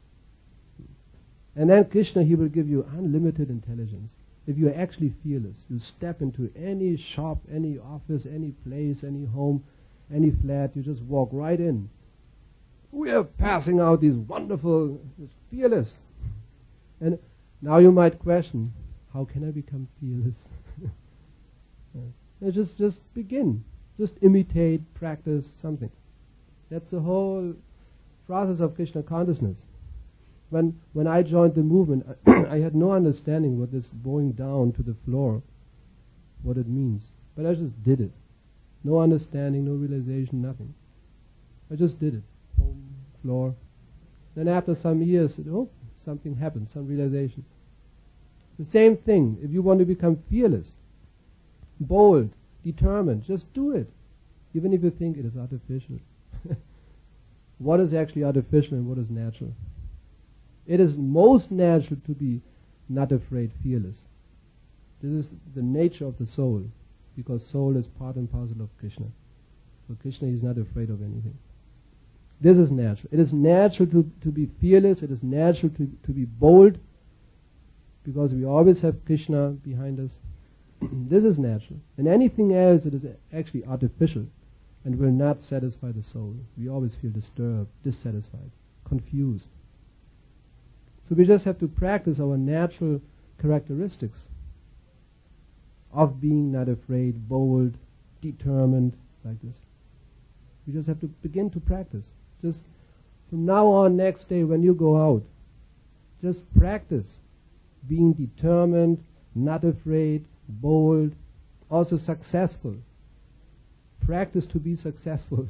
And then Krishna, he will give you unlimited intelligence. If you're actually fearless, you step into any shop, any office, any place, any home, any flat, you just walk right in. We are passing out these wonderful, fearless. And now you might question, how can I become fearless? yeah. Just, just begin. Just imitate, practice something. That's the whole process of Krishna consciousness. When when I joined the movement, I had no understanding what this bowing down to the floor, what it means. But I just did it. No understanding, no realization, nothing. I just did it. Home, floor. Then after some years, oh, something happened, some realization. The same thing, if you want to become fearless, bold, determined, just do it. Even if you think it is artificial. What is actually artificial and what is natural? It is most natural to be not afraid, fearless. This is the nature of the soul, because soul is part and parcel of Krishna. So Krishna is not afraid of anything. This is natural. It is natural to, to be fearless. It is natural to, to be bold, because we always have Krishna behind us. This is natural. And anything else, it is actually artificial and will not satisfy the soul. We always feel disturbed, dissatisfied, confused. So we just have to practice our natural characteristics of being not afraid, bold, determined, like this. We just have to begin to practice. Just from now on, next day when you go out, just practice being determined, not afraid, bold, also successful. Practice to be successful.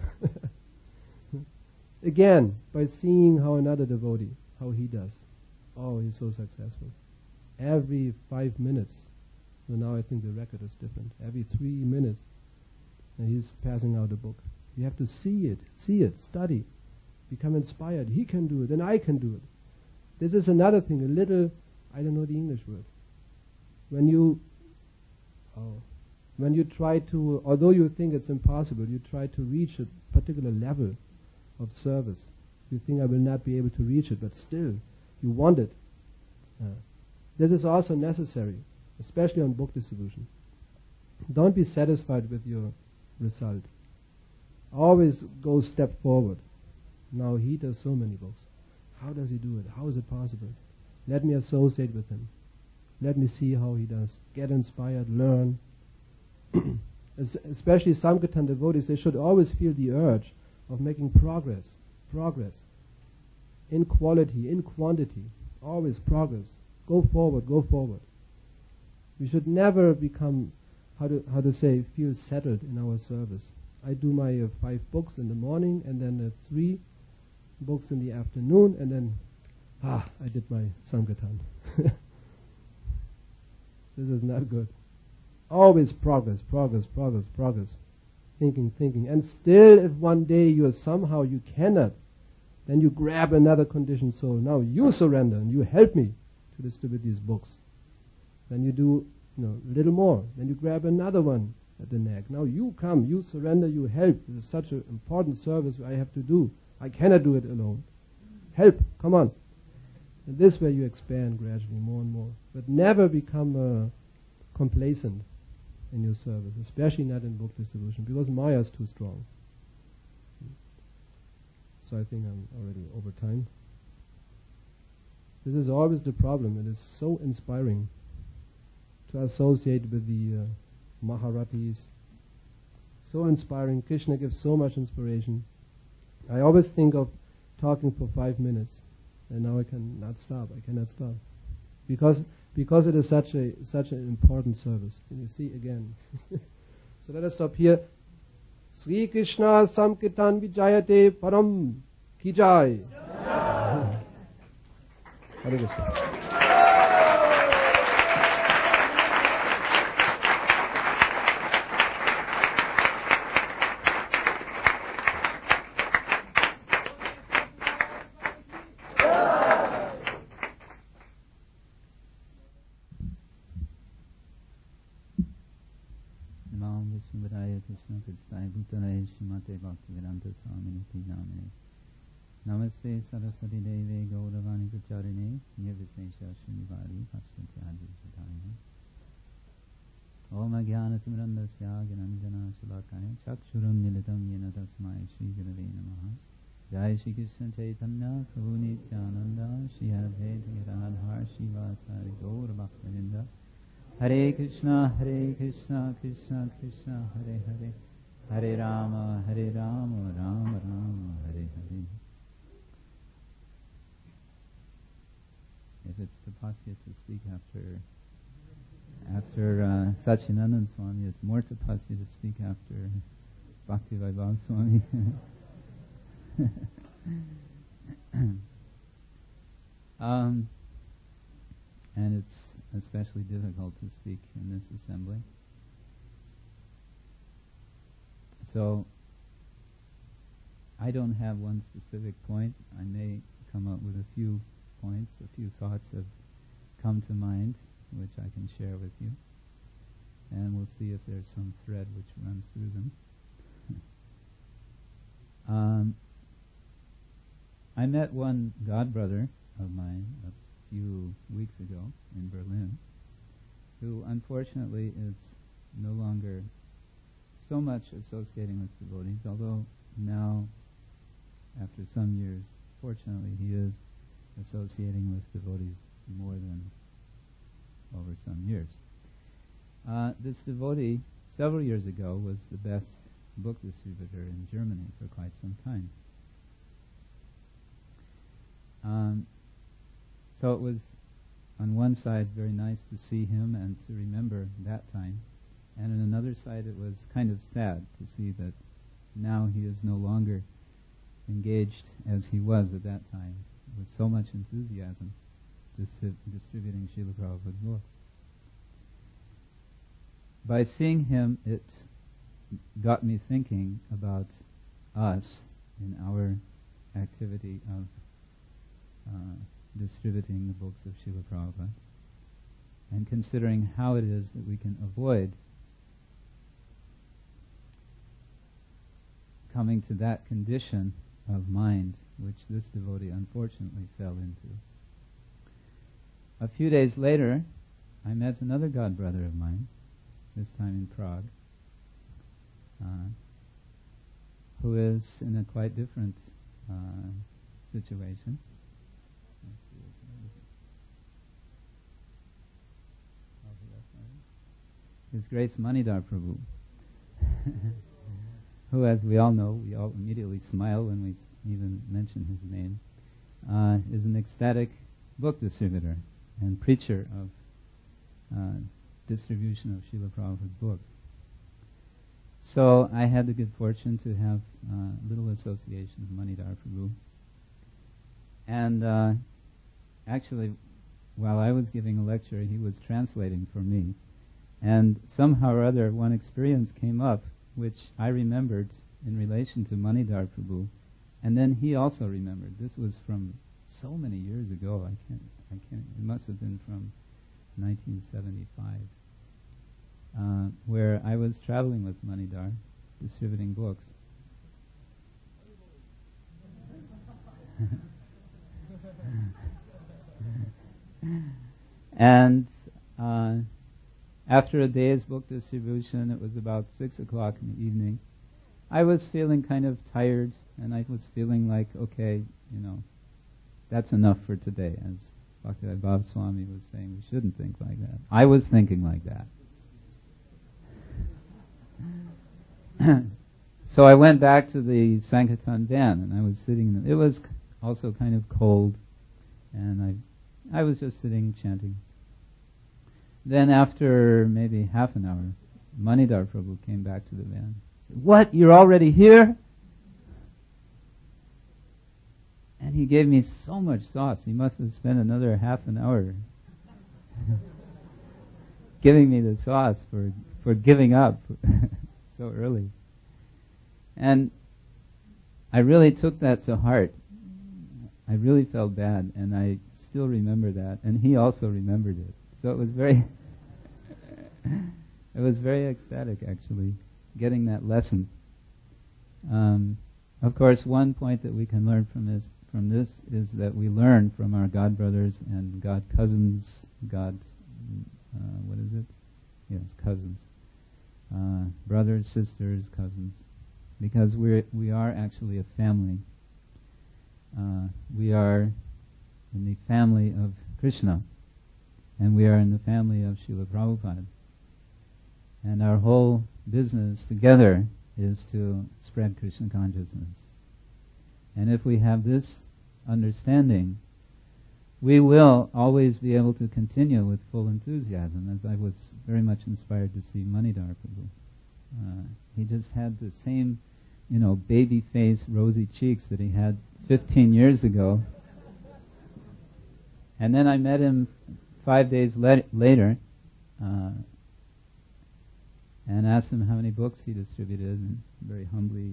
Again, by seeing how another devotee, how he does. Oh, he's so successful. Every five minutes, so now I think the record is different. Every three minutes, and he's passing out a book. You have to see it, see it, study, become inspired. He can do it, and I can do it. This is another thing, a little, I don't know the English word. When you, oh, when you try to, although you think it's impossible, you try to reach a particular level of service. You think I will not be able to reach it, but still, you want it. Uh, this is also necessary, especially on book distribution. Don't be satisfied with your result. Always go a step forward. Now he does so many books. How does he do it? How is it possible? Let me associate with him. Let me see how he does. Get inspired, learn. Especially Sankirtan devotees, they should always feel the urge of making progress. Progress. In quality, in quantity. Always progress. Go forward, go forward. We should never become how to how to say, feel settled in our service. I do my uh, five books in the morning, and then uh, three books in the afternoon, and then ah, I did my Sankirtan. This is not good. Always progress, progress, progress, progress. Thinking, thinking. And still, if one day you are somehow you cannot, then you grab another conditioned soul. Now you surrender and you help me to distribute these books. Then you do, you know, a little more. Then you grab another one at the neck. Now you come, you surrender, you help. This is such an important service I have to do. I cannot do it alone. Help, come on. And this way you expand gradually more and more. But never become uh, complacent in your service, especially not in book distribution, because Maya is too strong. So I think I'm already over time. This is always the problem. It is so inspiring to associate with the uh, Maharatis. So inspiring. Krishna gives so much inspiration. I always think of talking for five minutes, and now I cannot stop. I cannot stop, because because it is such a such an important service. Can you see again? So let us stop here. Sri Krishna Samkirtan Vijayate Param Ki Jai. Hare Krishna. Namaste Saraswati Deve Gauravani Pracharine Nirvisesha Shrinivari Paschantyadi Shatayane Om Ajnana Timrandasya Gyananjana Shalakaya Chakshuram Militam Yena Tasmai Shri Gurave Namaha Jai Shri Krishna Chaitanya Prabhu Nityananda Shri Advaita Radhar Shivasari Gaur Bhaktavinda Hare Krishna Hare Krishna Krishna Krishna Hare Hare Hare Rama Hare Rama Rama Rama Hare Hare. If it's tapasya to speak after after uh, Satchidananda Swami, it's more tapasya to speak after Bhakti Vaibhav Swami. um, and it's especially difficult to speak in this assembly. So I don't have one specific point. I may come up with a few points, a few thoughts have come to mind, which I can share with you, and we'll see if there's some thread which runs through them. um, I met one godbrother of mine a few weeks ago in Berlin, who unfortunately is no longer so much associating with devotees, although now, after some years, fortunately, he is associating with devotees more than over some years. Uh, this devotee, several years ago, was the best book distributor in Germany for quite some time. Um, so it was, on one side, very nice to see him and to remember that time, and on another side, it was kind of sad to see that now he is no longer engaged as he was at that time, with so much enthusiasm, dis- distributing Srila Prabhupada's book. By seeing him, it got me thinking about us in our activity of uh, distributing the books of Srila Prabhupada, and considering how it is that we can avoid coming to that condition of mind which this devotee unfortunately fell into. A few days later, I met another godbrother of mine, this time in Prague, uh, who is in a quite different uh, situation. His Grace Manidhar Prabhu, who, as we all know, we all immediately smile when we even mention his name, uh, is an ecstatic book distributor and preacher of uh, distribution of Srila Prabhupada's books. So I had the good fortune to have uh, a little association with Manidhar Prabhu. And uh, actually, while I was giving a lecture, he was translating for me. And somehow or other, one experience came up, which I remembered in relation to Manidhar Prabhu. And then he also remembered. This was from so many years ago. I can't, I can't, it must have been from nineteen seventy-five. Uh, where I was traveling with Manidhar, distributing books. And uh, after a day's book distribution, it was about six o'clock in the evening, I was feeling kind of tired, and I was feeling like, okay, you know, that's enough for today. As Bhaktivedanta Bhava Swami was saying, we shouldn't think like that. I was thinking like that. So I went back to the Sankirtan van, and I was sitting in the, it was also kind of cold, and I I was just sitting chanting. Then after maybe half an hour, Manidhar Prabhu came back to the van. Said, "What, you're already here?" And he gave me so much sauce. He must have spent another half an hour giving me the sauce for, for giving up so early. And I really took that to heart. I really felt bad, and I still remember that. And he also remembered it. So it was very, it was very ecstatic, actually, getting that lesson. Um, of course, one point that we can learn from this, from this is that we learn from our god brothers and god cousins, god, uh, what is it? Yes, cousins. Uh, brothers, sisters, cousins, because we we are actually a family. Uh, we are in the family of Krishna, and we are in the family of Srila Prabhupada. And our whole business together is to spread Krishna consciousness. And if we have this understanding, we will always be able to continue with full enthusiasm, as I was very much inspired to see Manidhar Prabhu. Uh, he just had the same, you know, baby face, rosy cheeks that he had fifteen years ago. And then I met him five days le- later uh, and asked him how many books he distributed, and very humbly,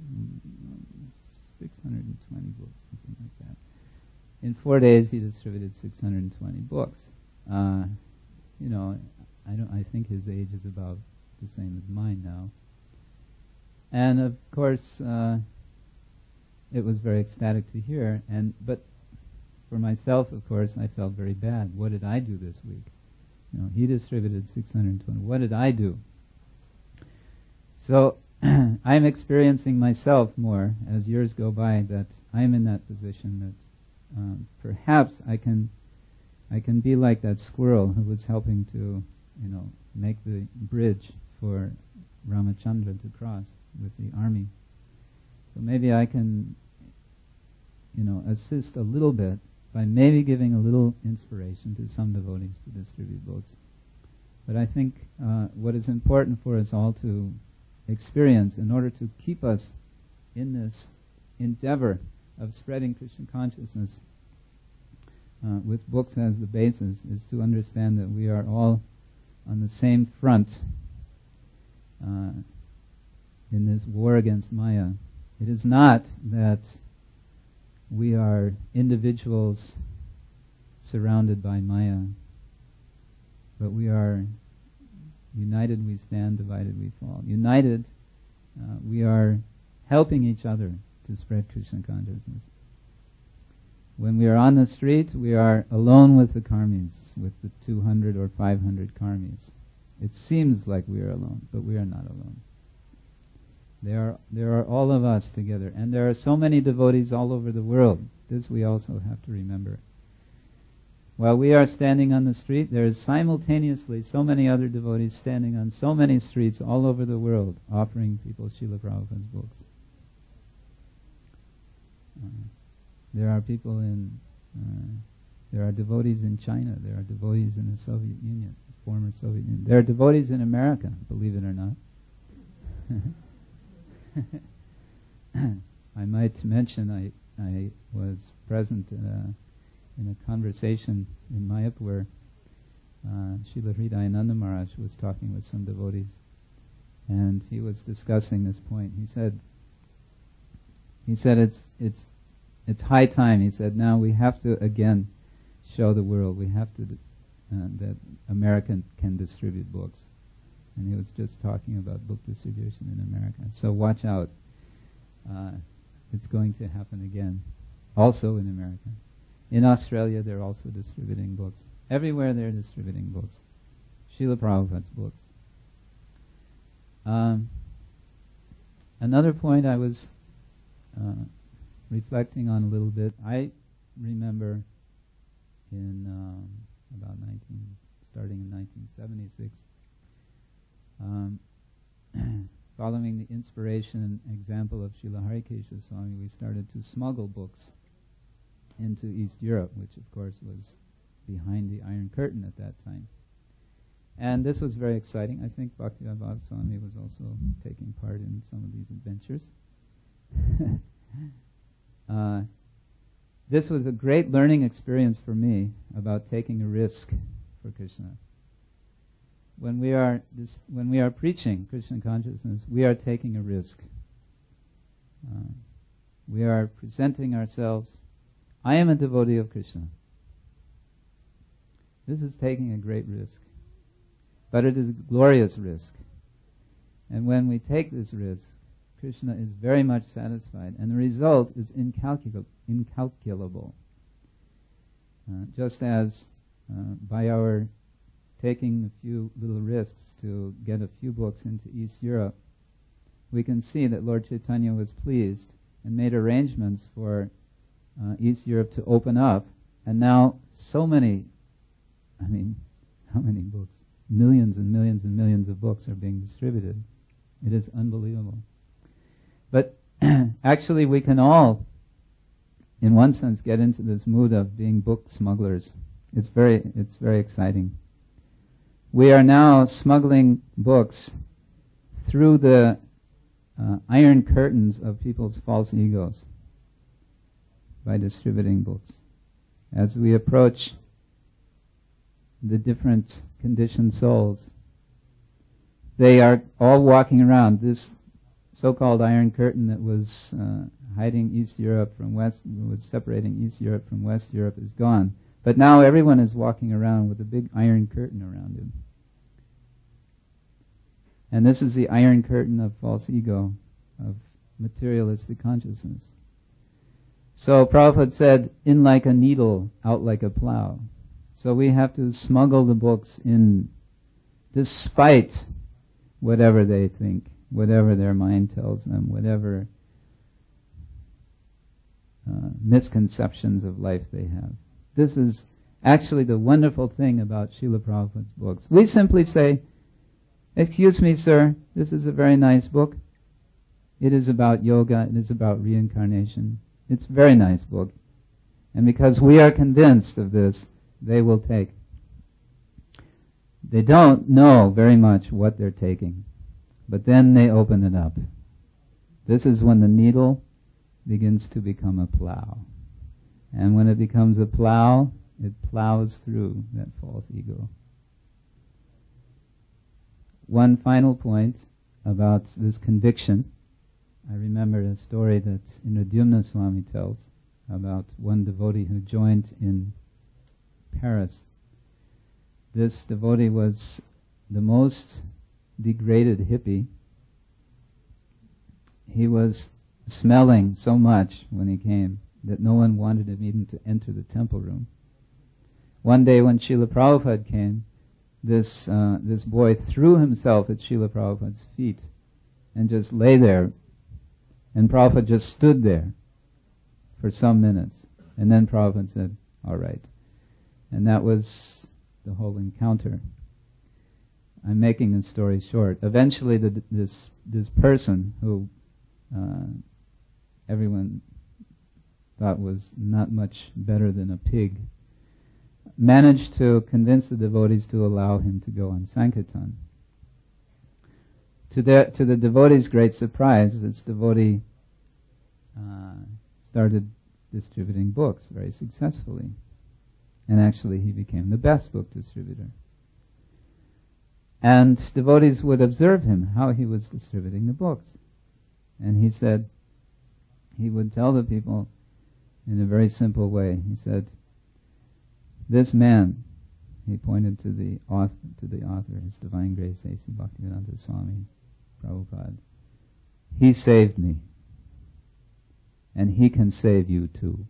six hundred twenty books, something like that. In four days, he distributed six hundred twenty books. Uh, you know, I don't. I think his age is about the same as mine now. And of course, uh, it was very ecstatic to hear. And but for myself, of course, I felt very bad. What did I do this week? You know, he distributed six hundred twenty. What did I do? So I'm experiencing myself more as years go by that I'm in that position that. Um, perhaps I can I can be like that squirrel who was helping to, you know, make the bridge for Ramachandra to cross with the army. So maybe I can, you know, assist a little bit by maybe giving a little inspiration to some devotees to distribute books. But I think uh, what is important for us all to experience in order to keep us in this endeavor of spreading Krishna consciousness uh, with books as the basis is to understand that we are all on the same front uh, in this war against Maya. It is not that we are individuals surrounded by Maya, but we are united we stand, divided we fall. United, uh, we are helping each other to spread Krishna consciousness. When we are on the street, we are alone with the karmis, with the two hundred or five hundred karmis. It seems like we are alone, but we are not alone. There are, there are all of us together, and there are so many devotees all over the world. This we also have to remember. While we are standing on the street, there is simultaneously so many other devotees standing on so many streets all over the world, offering people Srila Prabhupada's books. Uh, there are people in, uh, there are devotees in China, there are devotees in the Soviet Union, former Soviet Union. There are devotees in America, believe it or not. I might mention I I was present in a, in a conversation in Mayapur where uh, Srila Hridayananda Maharaj was talking with some devotees, and he was discussing this point. He said, he said it's it's it's high time. He said now we have to again show the world. We have to uh, that America can distribute books, and he was just talking about book distribution in America. So watch out. Uh, it's going to happen again, also in America. In Australia, they're also distributing books. Everywhere they're distributing books. Srila Prabhupada's books. Um, another point I was uh, reflecting on a little bit, I remember in um, about nineteen, starting in nineteen seventy-six, um, following the inspiration and example of Srila Harikesha Swami, we started to smuggle books into East Europe, which of course was behind the Iron Curtain at that time. And this was very exciting. I think Bhaktivedanta Swami was also taking part in some of these adventures. uh, this was a great learning experience for me about taking a risk for Krishna. When we are this, when we are preaching Krishna consciousness, we are taking a risk. Uh, we are presenting ourselves. I am a devotee of Krishna. This is taking a great risk, but it is a glorious risk. And when we take this risk, Krishna is very much satisfied, and the result is incalculable. incalculable. Uh, just as uh, by our taking a few little risks to get a few books into East Europe, we can see that Lord Chaitanya was pleased and made arrangements for uh, East Europe to open up, and now so many, I mean, how many books? Millions and millions and millions of books are being distributed. It is unbelievable. But actually we can all, in one sense, get into this mood of being book smugglers. It's very, it's very exciting. We are now smuggling books through the uh, iron curtains of people's false egos by distributing books. As we approach the different conditioned souls, they are all walking around. This so-called iron curtain that was uh, hiding East Europe from West, was separating East Europe from West Europe is gone. But now everyone is walking around with a big iron curtain around him. And this is the iron curtain of false ego, of materialistic consciousness. So Prabhupada said, in like a needle, out like a plow. So we have to smuggle the books in despite whatever they think, whatever their mind tells them, whatever uh, misconceptions of life they have. This is actually the wonderful thing about Srila Prabhupada's books. We simply say, excuse me, sir, this is a very nice book. It is about yoga, it is about reincarnation. It's a very nice book. And because we are convinced of this, they will take. They don't know very much what they're taking, but then they open it up. This is when the needle begins to become a plow. And when it becomes a plow, it plows through that false ego. One final point about this conviction. I remember a story that Indradyumna Swami tells about one devotee who joined in Paris. This devotee was the most degraded hippie. He was smelling so much when he came that no one wanted him even to enter the temple room. One day when Srila Prabhupada came, this uh, this boy threw himself at Srila Prabhupada's feet and just lay there, and Prabhupada just stood there for some minutes, and then Prabhupada said, all right. And that was the whole encounter. I'm making the story short. Eventually the, this this person who uh, everyone thought was not much better than a pig managed to convince the devotees to allow him to go on Sankirtan. To the, to the devotees' great surprise, this devotee uh, started distributing books very successfully. And actually he became the best book distributor. And devotees would observe him, how he was distributing the books. And he said, he would tell the people in a very simple way, he said, this man, he pointed to the author, to the author, His Divine Grace A C Bhaktivedanta Swami Prabhupada, he saved me. And he can save you too.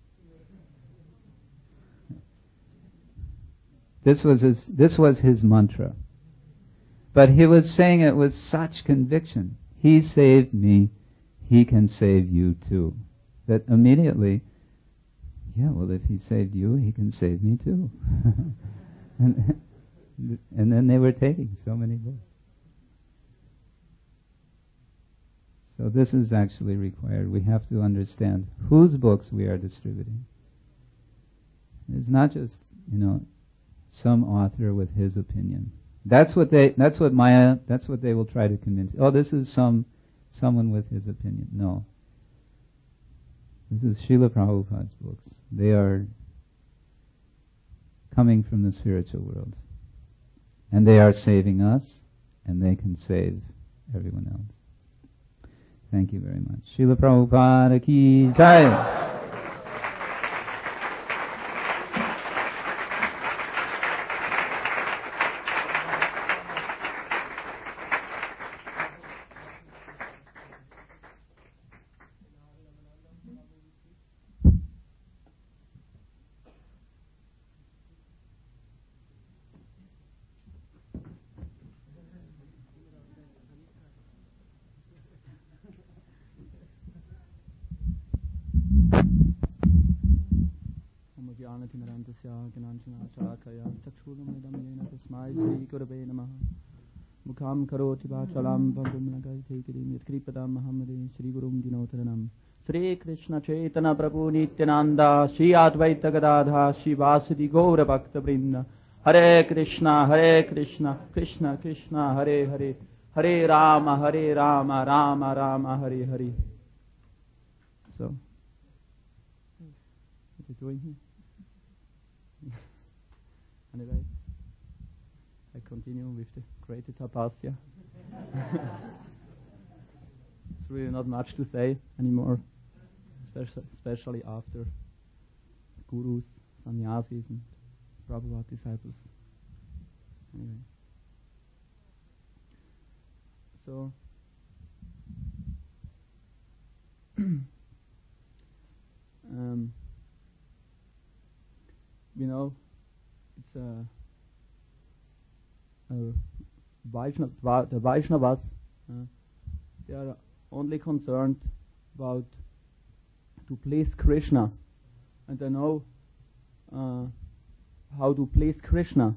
This was his, this was his mantra. But he was saying it with such conviction. He saved me, he can save you too. That immediately, yeah, well, if he saved you, he can save me too. and, and then they were taking so many books. So this is actually required. We have to understand whose books we are distributing. It's not just, you know, some author with his opinion. That's what they, that's what Maya, that's what they will try to convince. Oh, this is some, someone with his opinion. No. This is Srila Prabhupada's books. They are coming from the spiritual world. And they are saving us, and they can save everyone else. Thank you very much. Srila Prabhupada ki jai. Mukham karoti vachalam bambum nagai tekirim yatkripadam mahamade Shri Gurum Dinotaranam Shri Krishna Chaitanya Prabhu Nityananda Shri Advaita Gadadha Shri Vasudi Gaura Bhakta Vrinda Hare Krishna Hare Krishna Krishna Krishna Hare Hare Hare Rama Hare Rama Rama Rama Hare Hare. So, what are you doing here? Anyway, I continue with the great tapasya. It's really not much to say anymore, especially, especially after gurus, sannyasis, and Prabhupada disciples. Anyway, so um, you know, it's a, a Vaishnava, the Vaishnavas, uh, they are only concerned about to please Krishna, and they know uh, how to please Krishna,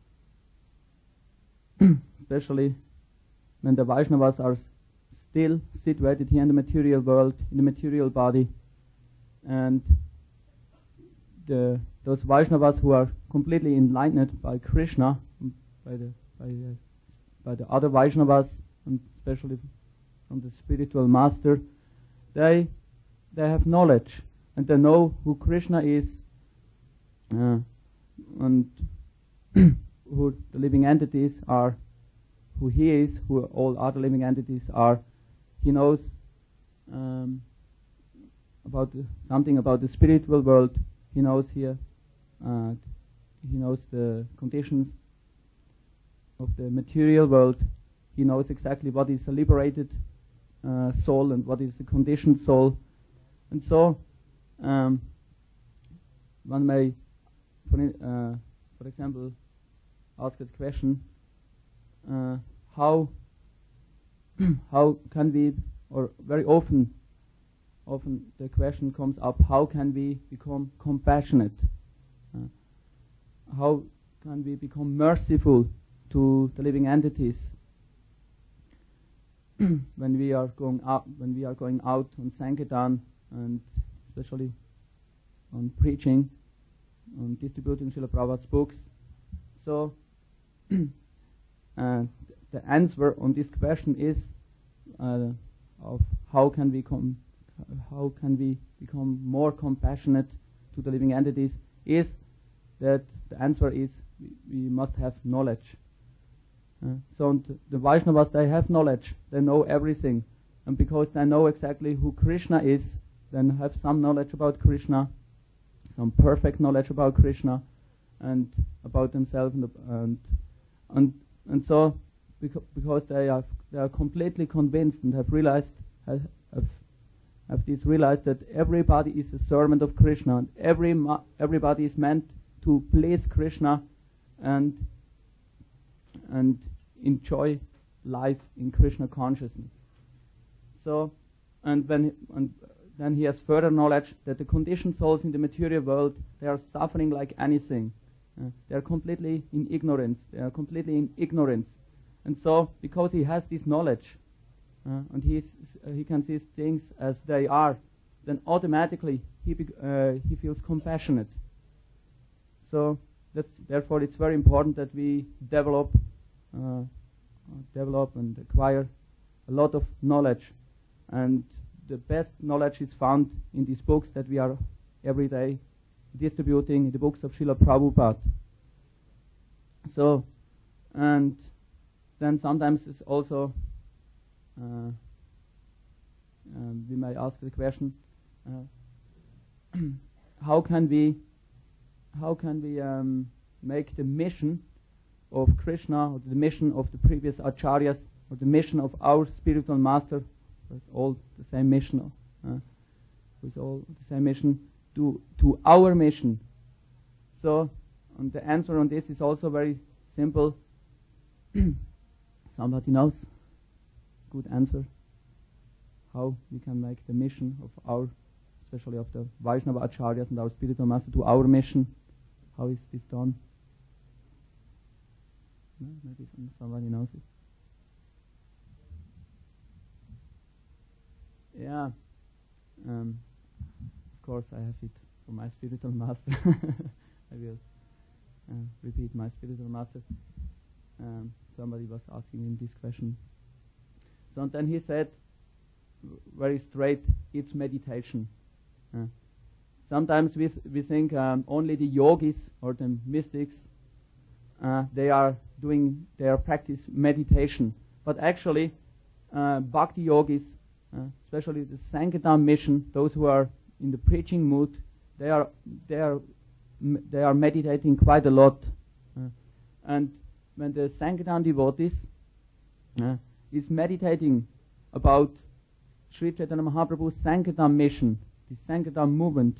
especially when the Vaishnavas are still situated here in the material world, in the material body, and the those Vaishnavas who are completely enlightened by Krishna, by the by the, by the other Vaishnavas, and especially from the spiritual master, they they have knowledge and they know who Krishna is, uh, and who the living entities are, who he is, who all other living entities are. He knows um, about the, something about the spiritual world. He knows here. Uh, he knows the conditions of the material world. He knows exactly what is a liberated uh, soul and what is a conditioned soul. And so, um, one may, for, uh, for example, ask the question: uh, How how can we, or very often, often the question comes up: How can we become compassionate? Uh, how can we become merciful to the living entities when we are going out, when we are going out on Sankirtan, and especially on preaching? on distributing Srila Prabhupada's books. So uh, the answer on this question is uh, of how can we com- how can we become more compassionate to the living entities is that the answer is we, we must have knowledge. Uh, so th- the Vaishnavas, they have knowledge, they know everything, and because they know exactly who Krishna is, then have some knowledge about Krishna, some perfect knowledge about Krishna, and about themselves, and and and, and so beca- because they are they are completely convinced and have realized have have, have this realized that everybody is a servant of Krishna, and every ma- everybody is meant to please Krishna, and and enjoy life in Krishna consciousness. So, and when and then he has further knowledge that the conditioned souls in the material world, they are suffering like anything. Uh, they are completely in ignorance. They are completely in ignorance. And so, because he has this knowledge, uh, and he is, uh, he can see things as they are, then automatically he be, uh, he feels compassionate. So that's therefore it's very important that we develop, uh, develop and acquire a lot of knowledge, and the best knowledge is found in these books that we are every day distributing, the books of Srila Prabhupada. So, and then sometimes it's also uh, uh, we may ask the question, uh, how can we how can we um, make the mission of Krishna, or the mission of the previous acharyas, or the mission of our spiritual master, it's all the same mission, uh, it's all the same mission, to to our mission. So, and the answer on this is also very simple. Somebody knows? Good answer. How we can make the mission of our, especially of the Vaishnava acharyas and our spiritual master, to our mission. How is this done? No, maybe some, somebody knows it. Yeah. Um, of course, I have it for my spiritual master. I will uh, repeat my spiritual master. Um, somebody was asking him this question. So and then he said, very straight, it's meditation. Uh, sometimes we we think um, only the yogis or the mystics uh, they are doing their practice meditation, but actually uh, bhakti yogis, uh, especially the Sankirtan mission, those who are in the preaching mood, they are they are m- they are meditating quite a lot, uh, and when the Sankirtan devotees uh, is meditating about Sri Chaitanya Mahaprabhu's Sankirtan mission, the Sankirtan movement,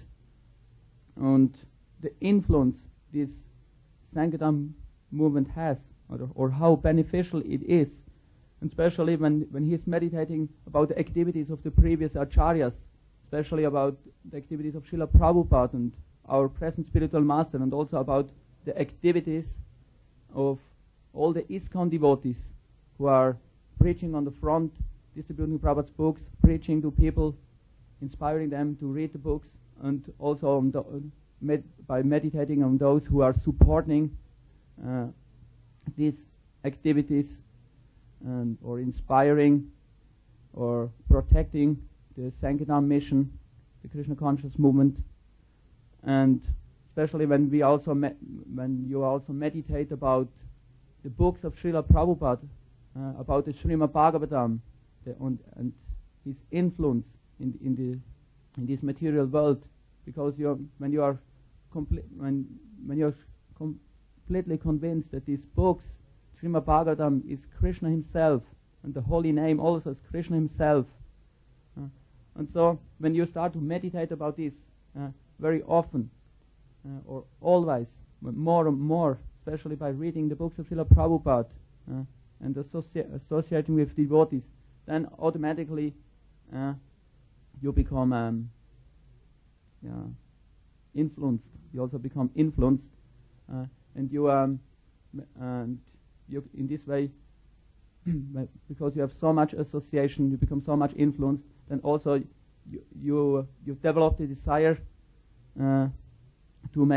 and the influence this Sankirtan movement has, or, or how beneficial it is, and especially when, when he is meditating about the activities of the previous acharyas, especially about the activities of Srila Prabhupada and our present spiritual master, and also about the activities of all the ISKCON devotees who are preaching on the front, distributing Prabhupada's books, preaching to people, inspiring them to read the books, and also on the, uh, med- by meditating on those who are supporting uh, these activities, and or inspiring or protecting the Sankirtan mission, the Krishna conscious movement, and especially when we also me- when you also meditate about the books of Srila Prabhupada, uh, about the Srimad Bhagavatam, the, on, and his influence in in the in this material world, because you're when you are complete when when you're completely convinced that these books, Srimad Bhagavatam, is Krishna himself, and the holy name also is Krishna himself, uh, and so when you start to meditate about this uh, very often uh, or always, more and more, especially by reading the books of Srila Prabhupada uh, and associ- associating with devotees, then automatically uh, you become um, yeah, influenced. You also become influenced, uh, and you um, and you in this way, because you have so much association, you become so much influenced. Then also you you you develop the desire uh, to make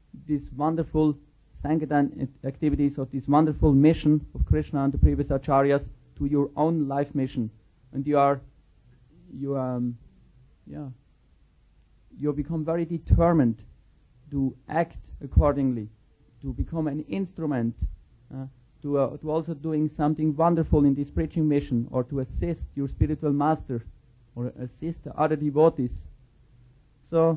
these wonderful Sankirtan activities, of this wonderful mission of Krishna and the previous acharyas to your own life mission, and you are, you um, yeah, you become very determined to act accordingly, to become an instrument, uh, to uh, to also doing something wonderful in this preaching mission, or to assist your spiritual master, or assist other devotees. So,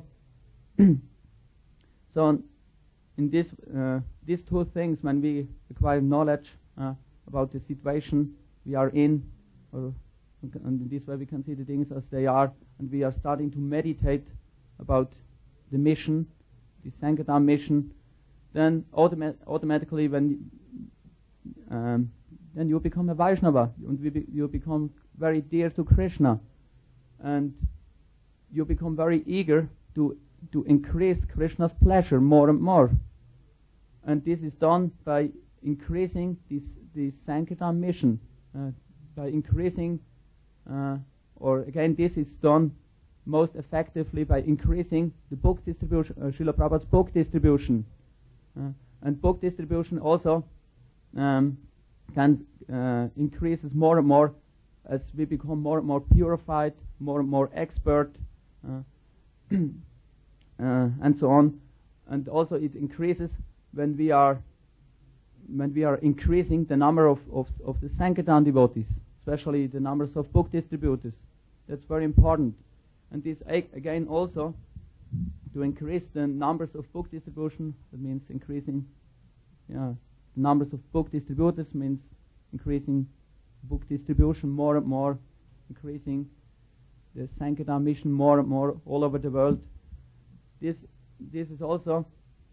so in this uh, these two things, when we acquire knowledge uh, about the situation we are in, or and in this way we can see the things as they are, and we are starting to meditate about the mission, the Sankirtan mission, then automa- automatically when um, then you become a Vaishnava, and we be, you become very dear to Krishna, and you become very eager to to increase Krishna's pleasure more and more. And this is done by increasing this the Sankirtan mission, uh, by increasing, uh, or again, this is done most effectively by increasing the book distribution, uh, Srila Prabhupada's book distribution. Uh, and book distribution also um, can uh, increases more and more as we become more and more purified, more and more expert, uh, uh, and so on. And also it increases when we are when we are increasing the number of, of, of the Sankirtan devotees, especially the numbers of book distributors. That's very important. And this again also, to increase the numbers of book distribution, that means increasing yeah, the numbers of book distributors, means increasing book distribution more and more, increasing the Sankirtan mission more and more all over the world. This this is also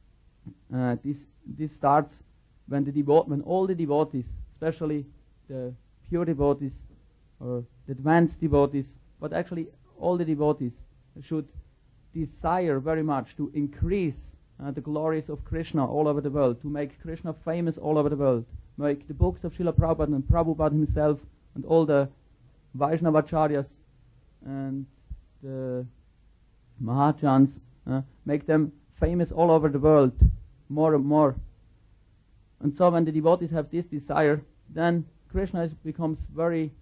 uh, this this starts when the devo- when all the devotees, especially the pure devotees or the advanced devotees, but actually all the devotees should desire very much to increase uh, the glories of Krishna all over the world, to make Krishna famous all over the world, make the books of Srila Prabhupada and Prabhupada himself and all the Vaishnavacharyas and the Mahajans, uh, make them famous all over the world more and more. And so when the devotees have this desire, then Krishna is, becomes very,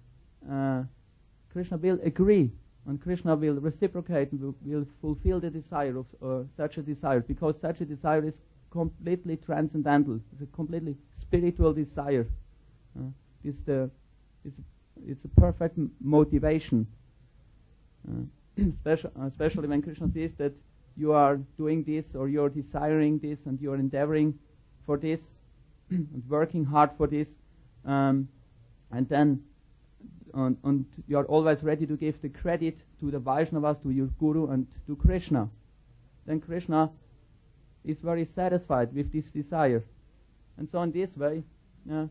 uh, Krishna will agree, and Krishna will reciprocate and will, will fulfill the desire of uh, such a desire, because such a desire is completely transcendental. It's a completely spiritual desire. Uh, it's the it's a, it's a perfect m- motivation, uh, especially, especially when Krishna says that you are doing this, or you are desiring this, and you are endeavoring for this, and working hard for this, um, and then and, and you are always ready to give the credit to the Vaishnavas, to your Guru, and to Krishna. Then Krishna is very satisfied with this desire. And so in this way, uh,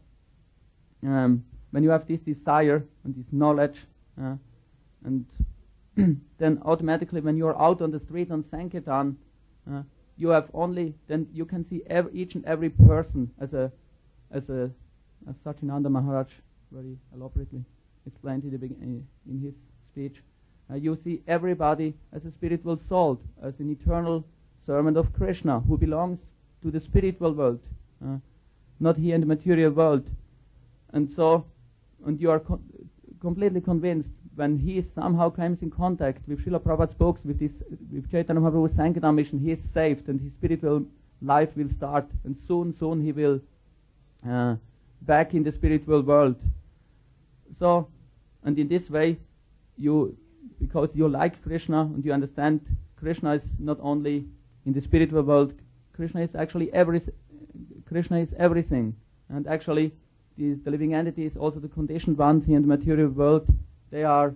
um, when you have this desire and this knowledge, uh, and then automatically when you are out on the street on Sankirtan, uh, you have only, then you can see every, each and every person as a, as a, as Sachinanda Maharaj very elaborately explained in, the begin, in his speech. Uh, you see everybody as a spiritual soul, as an eternal servant of Krishna who belongs to the spiritual world, uh, not here in the material world. And so, and you are co- completely convinced when he somehow comes in contact with Srila Prabhupada's books, with this, with Chaitanya Mahaprabhu's Sankirtan mission, he is saved and his spiritual life will start, and soon, soon he will uh, back in the spiritual world. So, and in this way, you, because you like Krishna and you understand Krishna is not only in the spiritual world, Krishna is actually every, Krishna is everything, and actually the, the living entities, also the conditioned ones here in the material world, they are,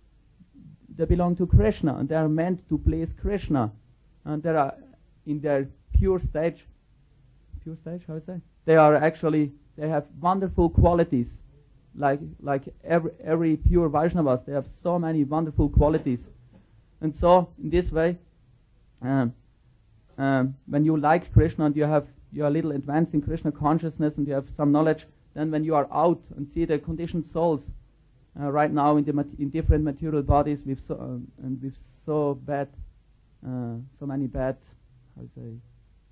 they belong to Krishna, and they are meant to please Krishna, and they are in their pure stage, pure stage, how to say? They are actually, they have wonderful qualities, like like every every pure Vaishnavas, they have so many wonderful qualities, and so in this way, um, um, when you like Krishna and you have you are a little advanced in Krishna consciousness and you have some knowledge, then when you are out and see the conditioned souls uh, right now in the mat- in different material bodies with so uh, and with so bad, uh, so many bad, how to say,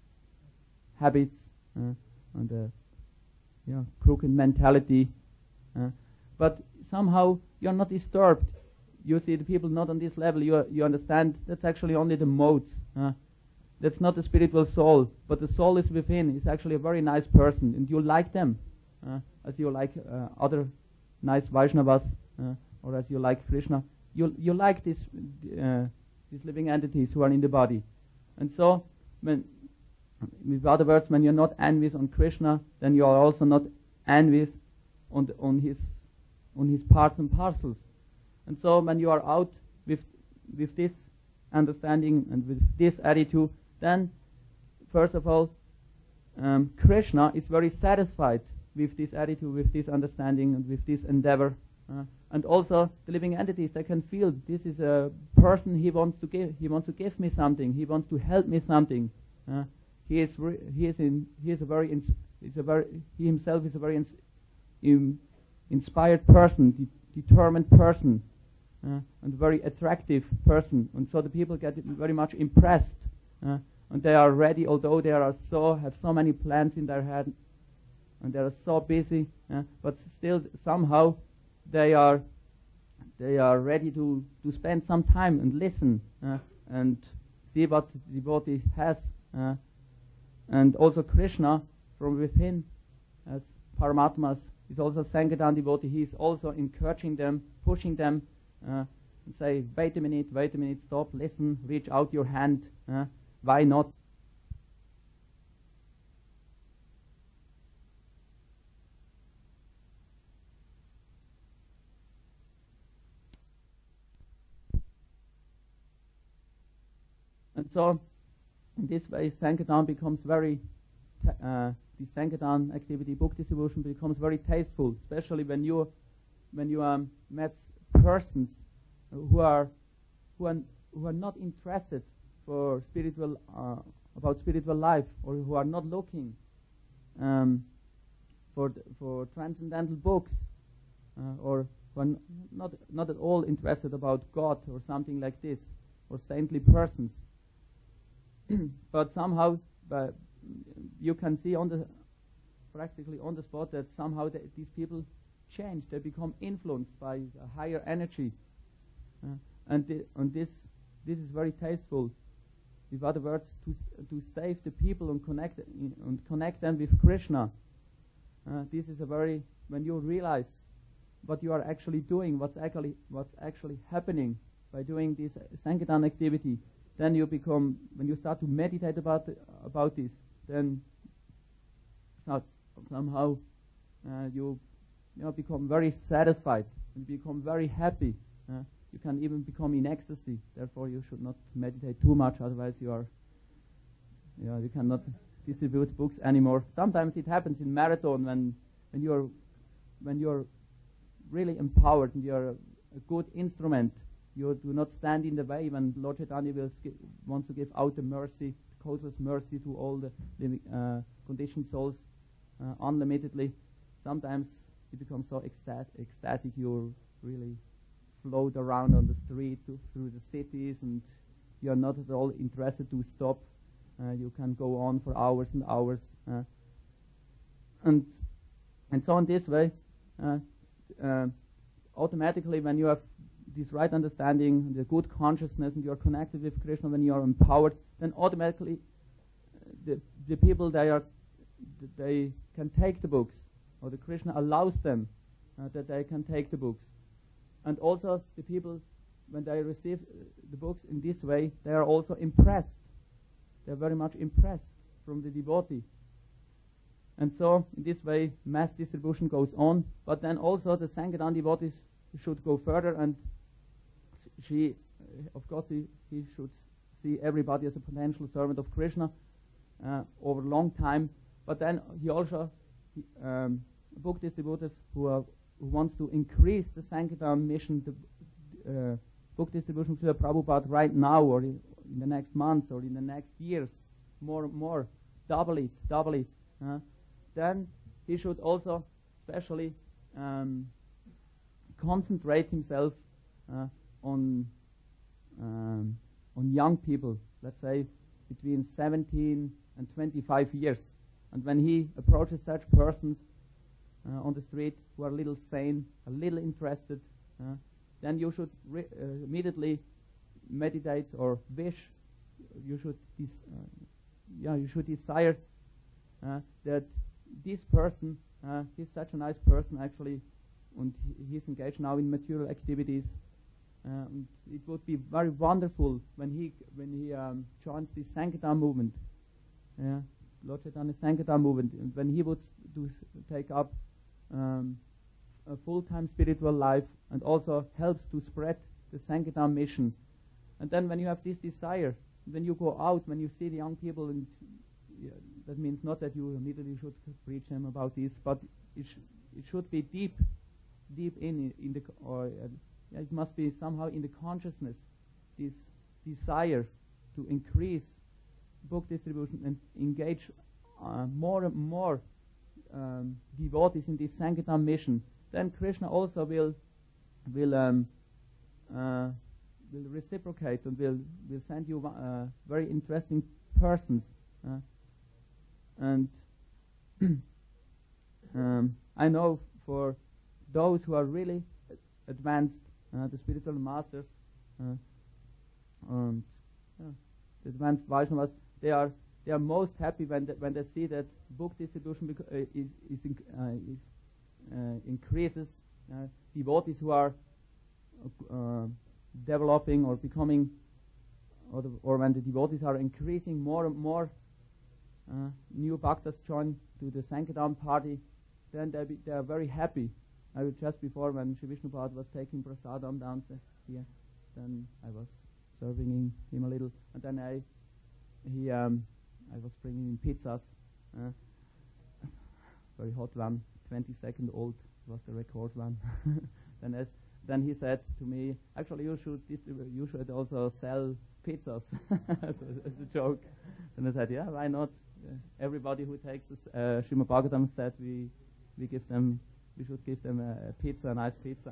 habits uh, and uh, yeah, crooked mentality. Uh, but somehow you're not disturbed. You see the people not on this level. You you understand that's actually only the modes. Uh, that's not the spiritual soul, but the soul is within. Is actually a very nice person, and you like them, uh, as you like uh, other nice Vaishnavas, uh, or as you like Krishna. You you like this uh, these living entities who are in the body, and so when, with other words, when you're not envious on Krishna, then you are also not envious on the, on his on his parts and parcels. And so when you are out with with this understanding and with this attitude, then first of all, um, Krishna is very satisfied with this attitude, with this understanding, and with this endeavor. Uh, and also the living entities, they can feel this is a person he wants to give. He wants to give me something. He wants to help me something. Uh, he is re- he is in he is a very ins- is a very he himself is a very ins- in, inspired person, de- determined person. Uh, and very attractive person, and so the people get very much impressed, uh, and they are ready, although they are so have so many plans in their head, and they are so busy, uh, but still somehow they are they are ready to, to spend some time and listen uh, and see what the devotee has, uh, and also Krishna from within, as Paramatma is also Sankirtan devotee. He is also encouraging them, pushing them. Uh, and say, wait a minute, wait a minute, stop, listen, reach out your hand. Uh, why not? And so, in this way, Sankirtan becomes very, ta- uh, the Sankirtan activity, book distribution, becomes very tasteful, especially when you, when you um, met persons who are who are who are not interested for spiritual uh, about spiritual life, or who are not looking um, for for transcendental books, uh, or who are n- not not at all interested about God or something like this, or saintly persons. But somehow, uh, you can see on the practically on the spot that somehow th- these people change. They become influenced by a higher energy, uh, and, th- and this this is very tasteful. With other words, to s- to save the people and connect in, and connect them with Krishna. Uh, this is a very when you realize what you are actually doing, what's actually what's actually happening by doing this uh, Sankirtan activity. Then you become when you start to meditate about the, about this. Then not somehow uh, you. You know, become very satisfied and become very happy. Uh, you can even become in ecstasy. Therefore, you should not meditate too much, otherwise you are, you know, you cannot distribute books anymore. Sometimes it happens in marathon when when you're when you're really empowered and you're a, a good instrument. You do not stand in the way when Lord Chaitanya will sk- wants to give out the mercy, causeless mercy to all the living, uh, conditioned souls uh, unlimitedly. Sometimes you become so ecstatic, ecstatic you really float around on the street to, through the cities, and you're not at all interested to stop. Uh, you can go on for hours and hours, uh, and and so in this way, uh, uh, automatically when you have this right understanding, the good consciousness, and you're connected with Krishna, when you are empowered, then automatically uh, the the people they are they can take the books. Or the Krishna allows them uh, that they can take the books. And also the people, when they receive uh, the books in this way, they are also impressed. They are very much impressed from the devotee. And so, in this way, mass distribution goes on. But then also the Sankirtan devotees should go further, and she, uh, of course, he, he should see everybody as a potential servant of Krishna uh, over a long time. But then he also Um, book distributors who are who wants to increase the Sankirtan mission, the uh, book distribution to Prabhupada right now, or in, in the next months, or in the next years, more and more, double it, double it. Uh, then he should also, especially, um, concentrate himself uh, on um, on young people. Let's say between seventeen and twenty-five years. And when he approaches such persons uh, on the street who are a little sane, a little interested, uh, then you should re- uh, immediately meditate or wish. You should, des- uh, yeah, you should desire uh, that this person, uh, he's such a nice person actually, and he, he's engaged now in material activities. Uh, and it would be very wonderful when he when he um, joins the Sankirtan movement. Yeah, Lord Chaitanya Sankirtan movement, and when he would do take up um, a full-time spiritual life and also helps to spread the Sankirtan mission. And then when you have this desire, when you go out, when you see the young people, and yeah, that means not that you immediately should preach them about this, but it, sh- it should be deep, deep in in the or uh, yeah, it must be somehow in the consciousness, this desire to increase book distribution and engage uh, more and more um, devotees in this Sankirtan mission. Then Krishna also will will um, uh, will reciprocate and will will send you uh, very interesting persons. Uh, and um, I know for those who are really advanced, uh, the spiritual masters, uh, and uh, the advanced Vaishnavas, they are they are most happy when they, when they see that book distribution bec- uh, is is, inc- uh, is uh, increases. Uh, devotees who are uh, developing or becoming, or, the, or when the devotees are increasing, more and more uh, new bhaktas join to the Sankirtan party, then they, be, they are very happy. I was just before when Sri Vishnupad was taking prasadam down here, then I was serving him a little, and then I he um, I was bringing him pizzas, uh, very hot one, twenty second old was the record one. then as then he said to me, actually you should distribute, you should also sell pizzas as, a, as a joke. And I said, yeah, why not? Uh, everybody who takes this, uh, Srimad Bhagavatam said we we give them we should give them a, a pizza, a nice pizza.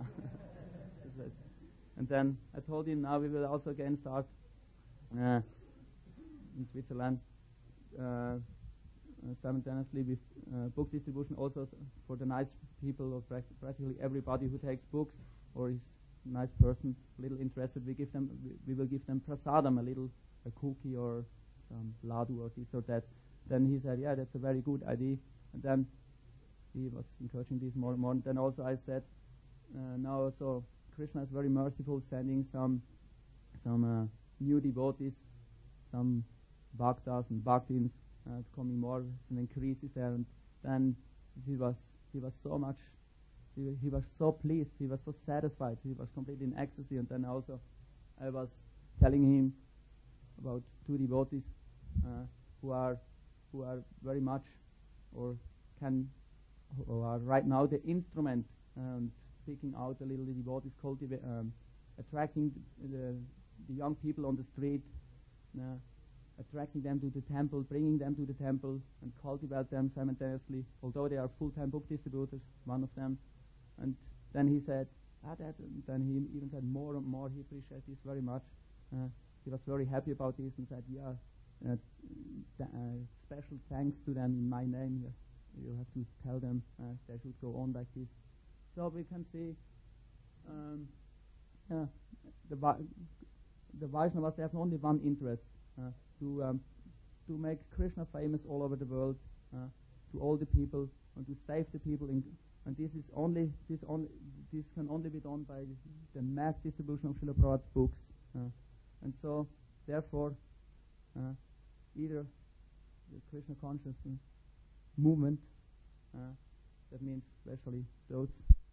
And then I told him now we will also again start uh, in Switzerland uh, uh, simultaneously with uh, book distribution also s- for the nice people or prac- practically everybody who takes books or is a nice person, a little interested. We give them we, we will give them prasadam, a little a cookie or some ladu or this or that. Then he said, yeah, that's a very good idea. And then he was encouraging this more and more. And then also I said, uh, now also Krishna is very merciful, sending some some uh, new devotees, some bhaktas and bhaktins uh, coming more and increases there. And then he was he was so much he, he was so pleased, he was so satisfied, he was completely in ecstasy. And then also I was telling him about two devotees uh, who are who are very much or can who are right now the instrument and picking out a little the devotees, cultiva- um, attracting the, the young people on the street, uh, attracting them to the temple, bringing them to the temple, and cultivate them simultaneously. Although they are full-time book distributors, one of them, and then he said, ah, that, and then he even said more and more he appreciates this very much. Uh, he was very happy about this and said, yeah, uh, th- uh, special thanks to them in my name here. You have to tell them uh, they should go on like this. So we can see um, uh, the Va- the Vaishnavas, they have only one interest, uh, to um, to make Krishna famous all over the world, uh, to all the people, and to save the people. In, and this is only this only this can only be done by the mass distribution of Srila Prabhupada's books. Uh, and so, therefore, uh, either the Krishna consciousness movement, uh, that means especially those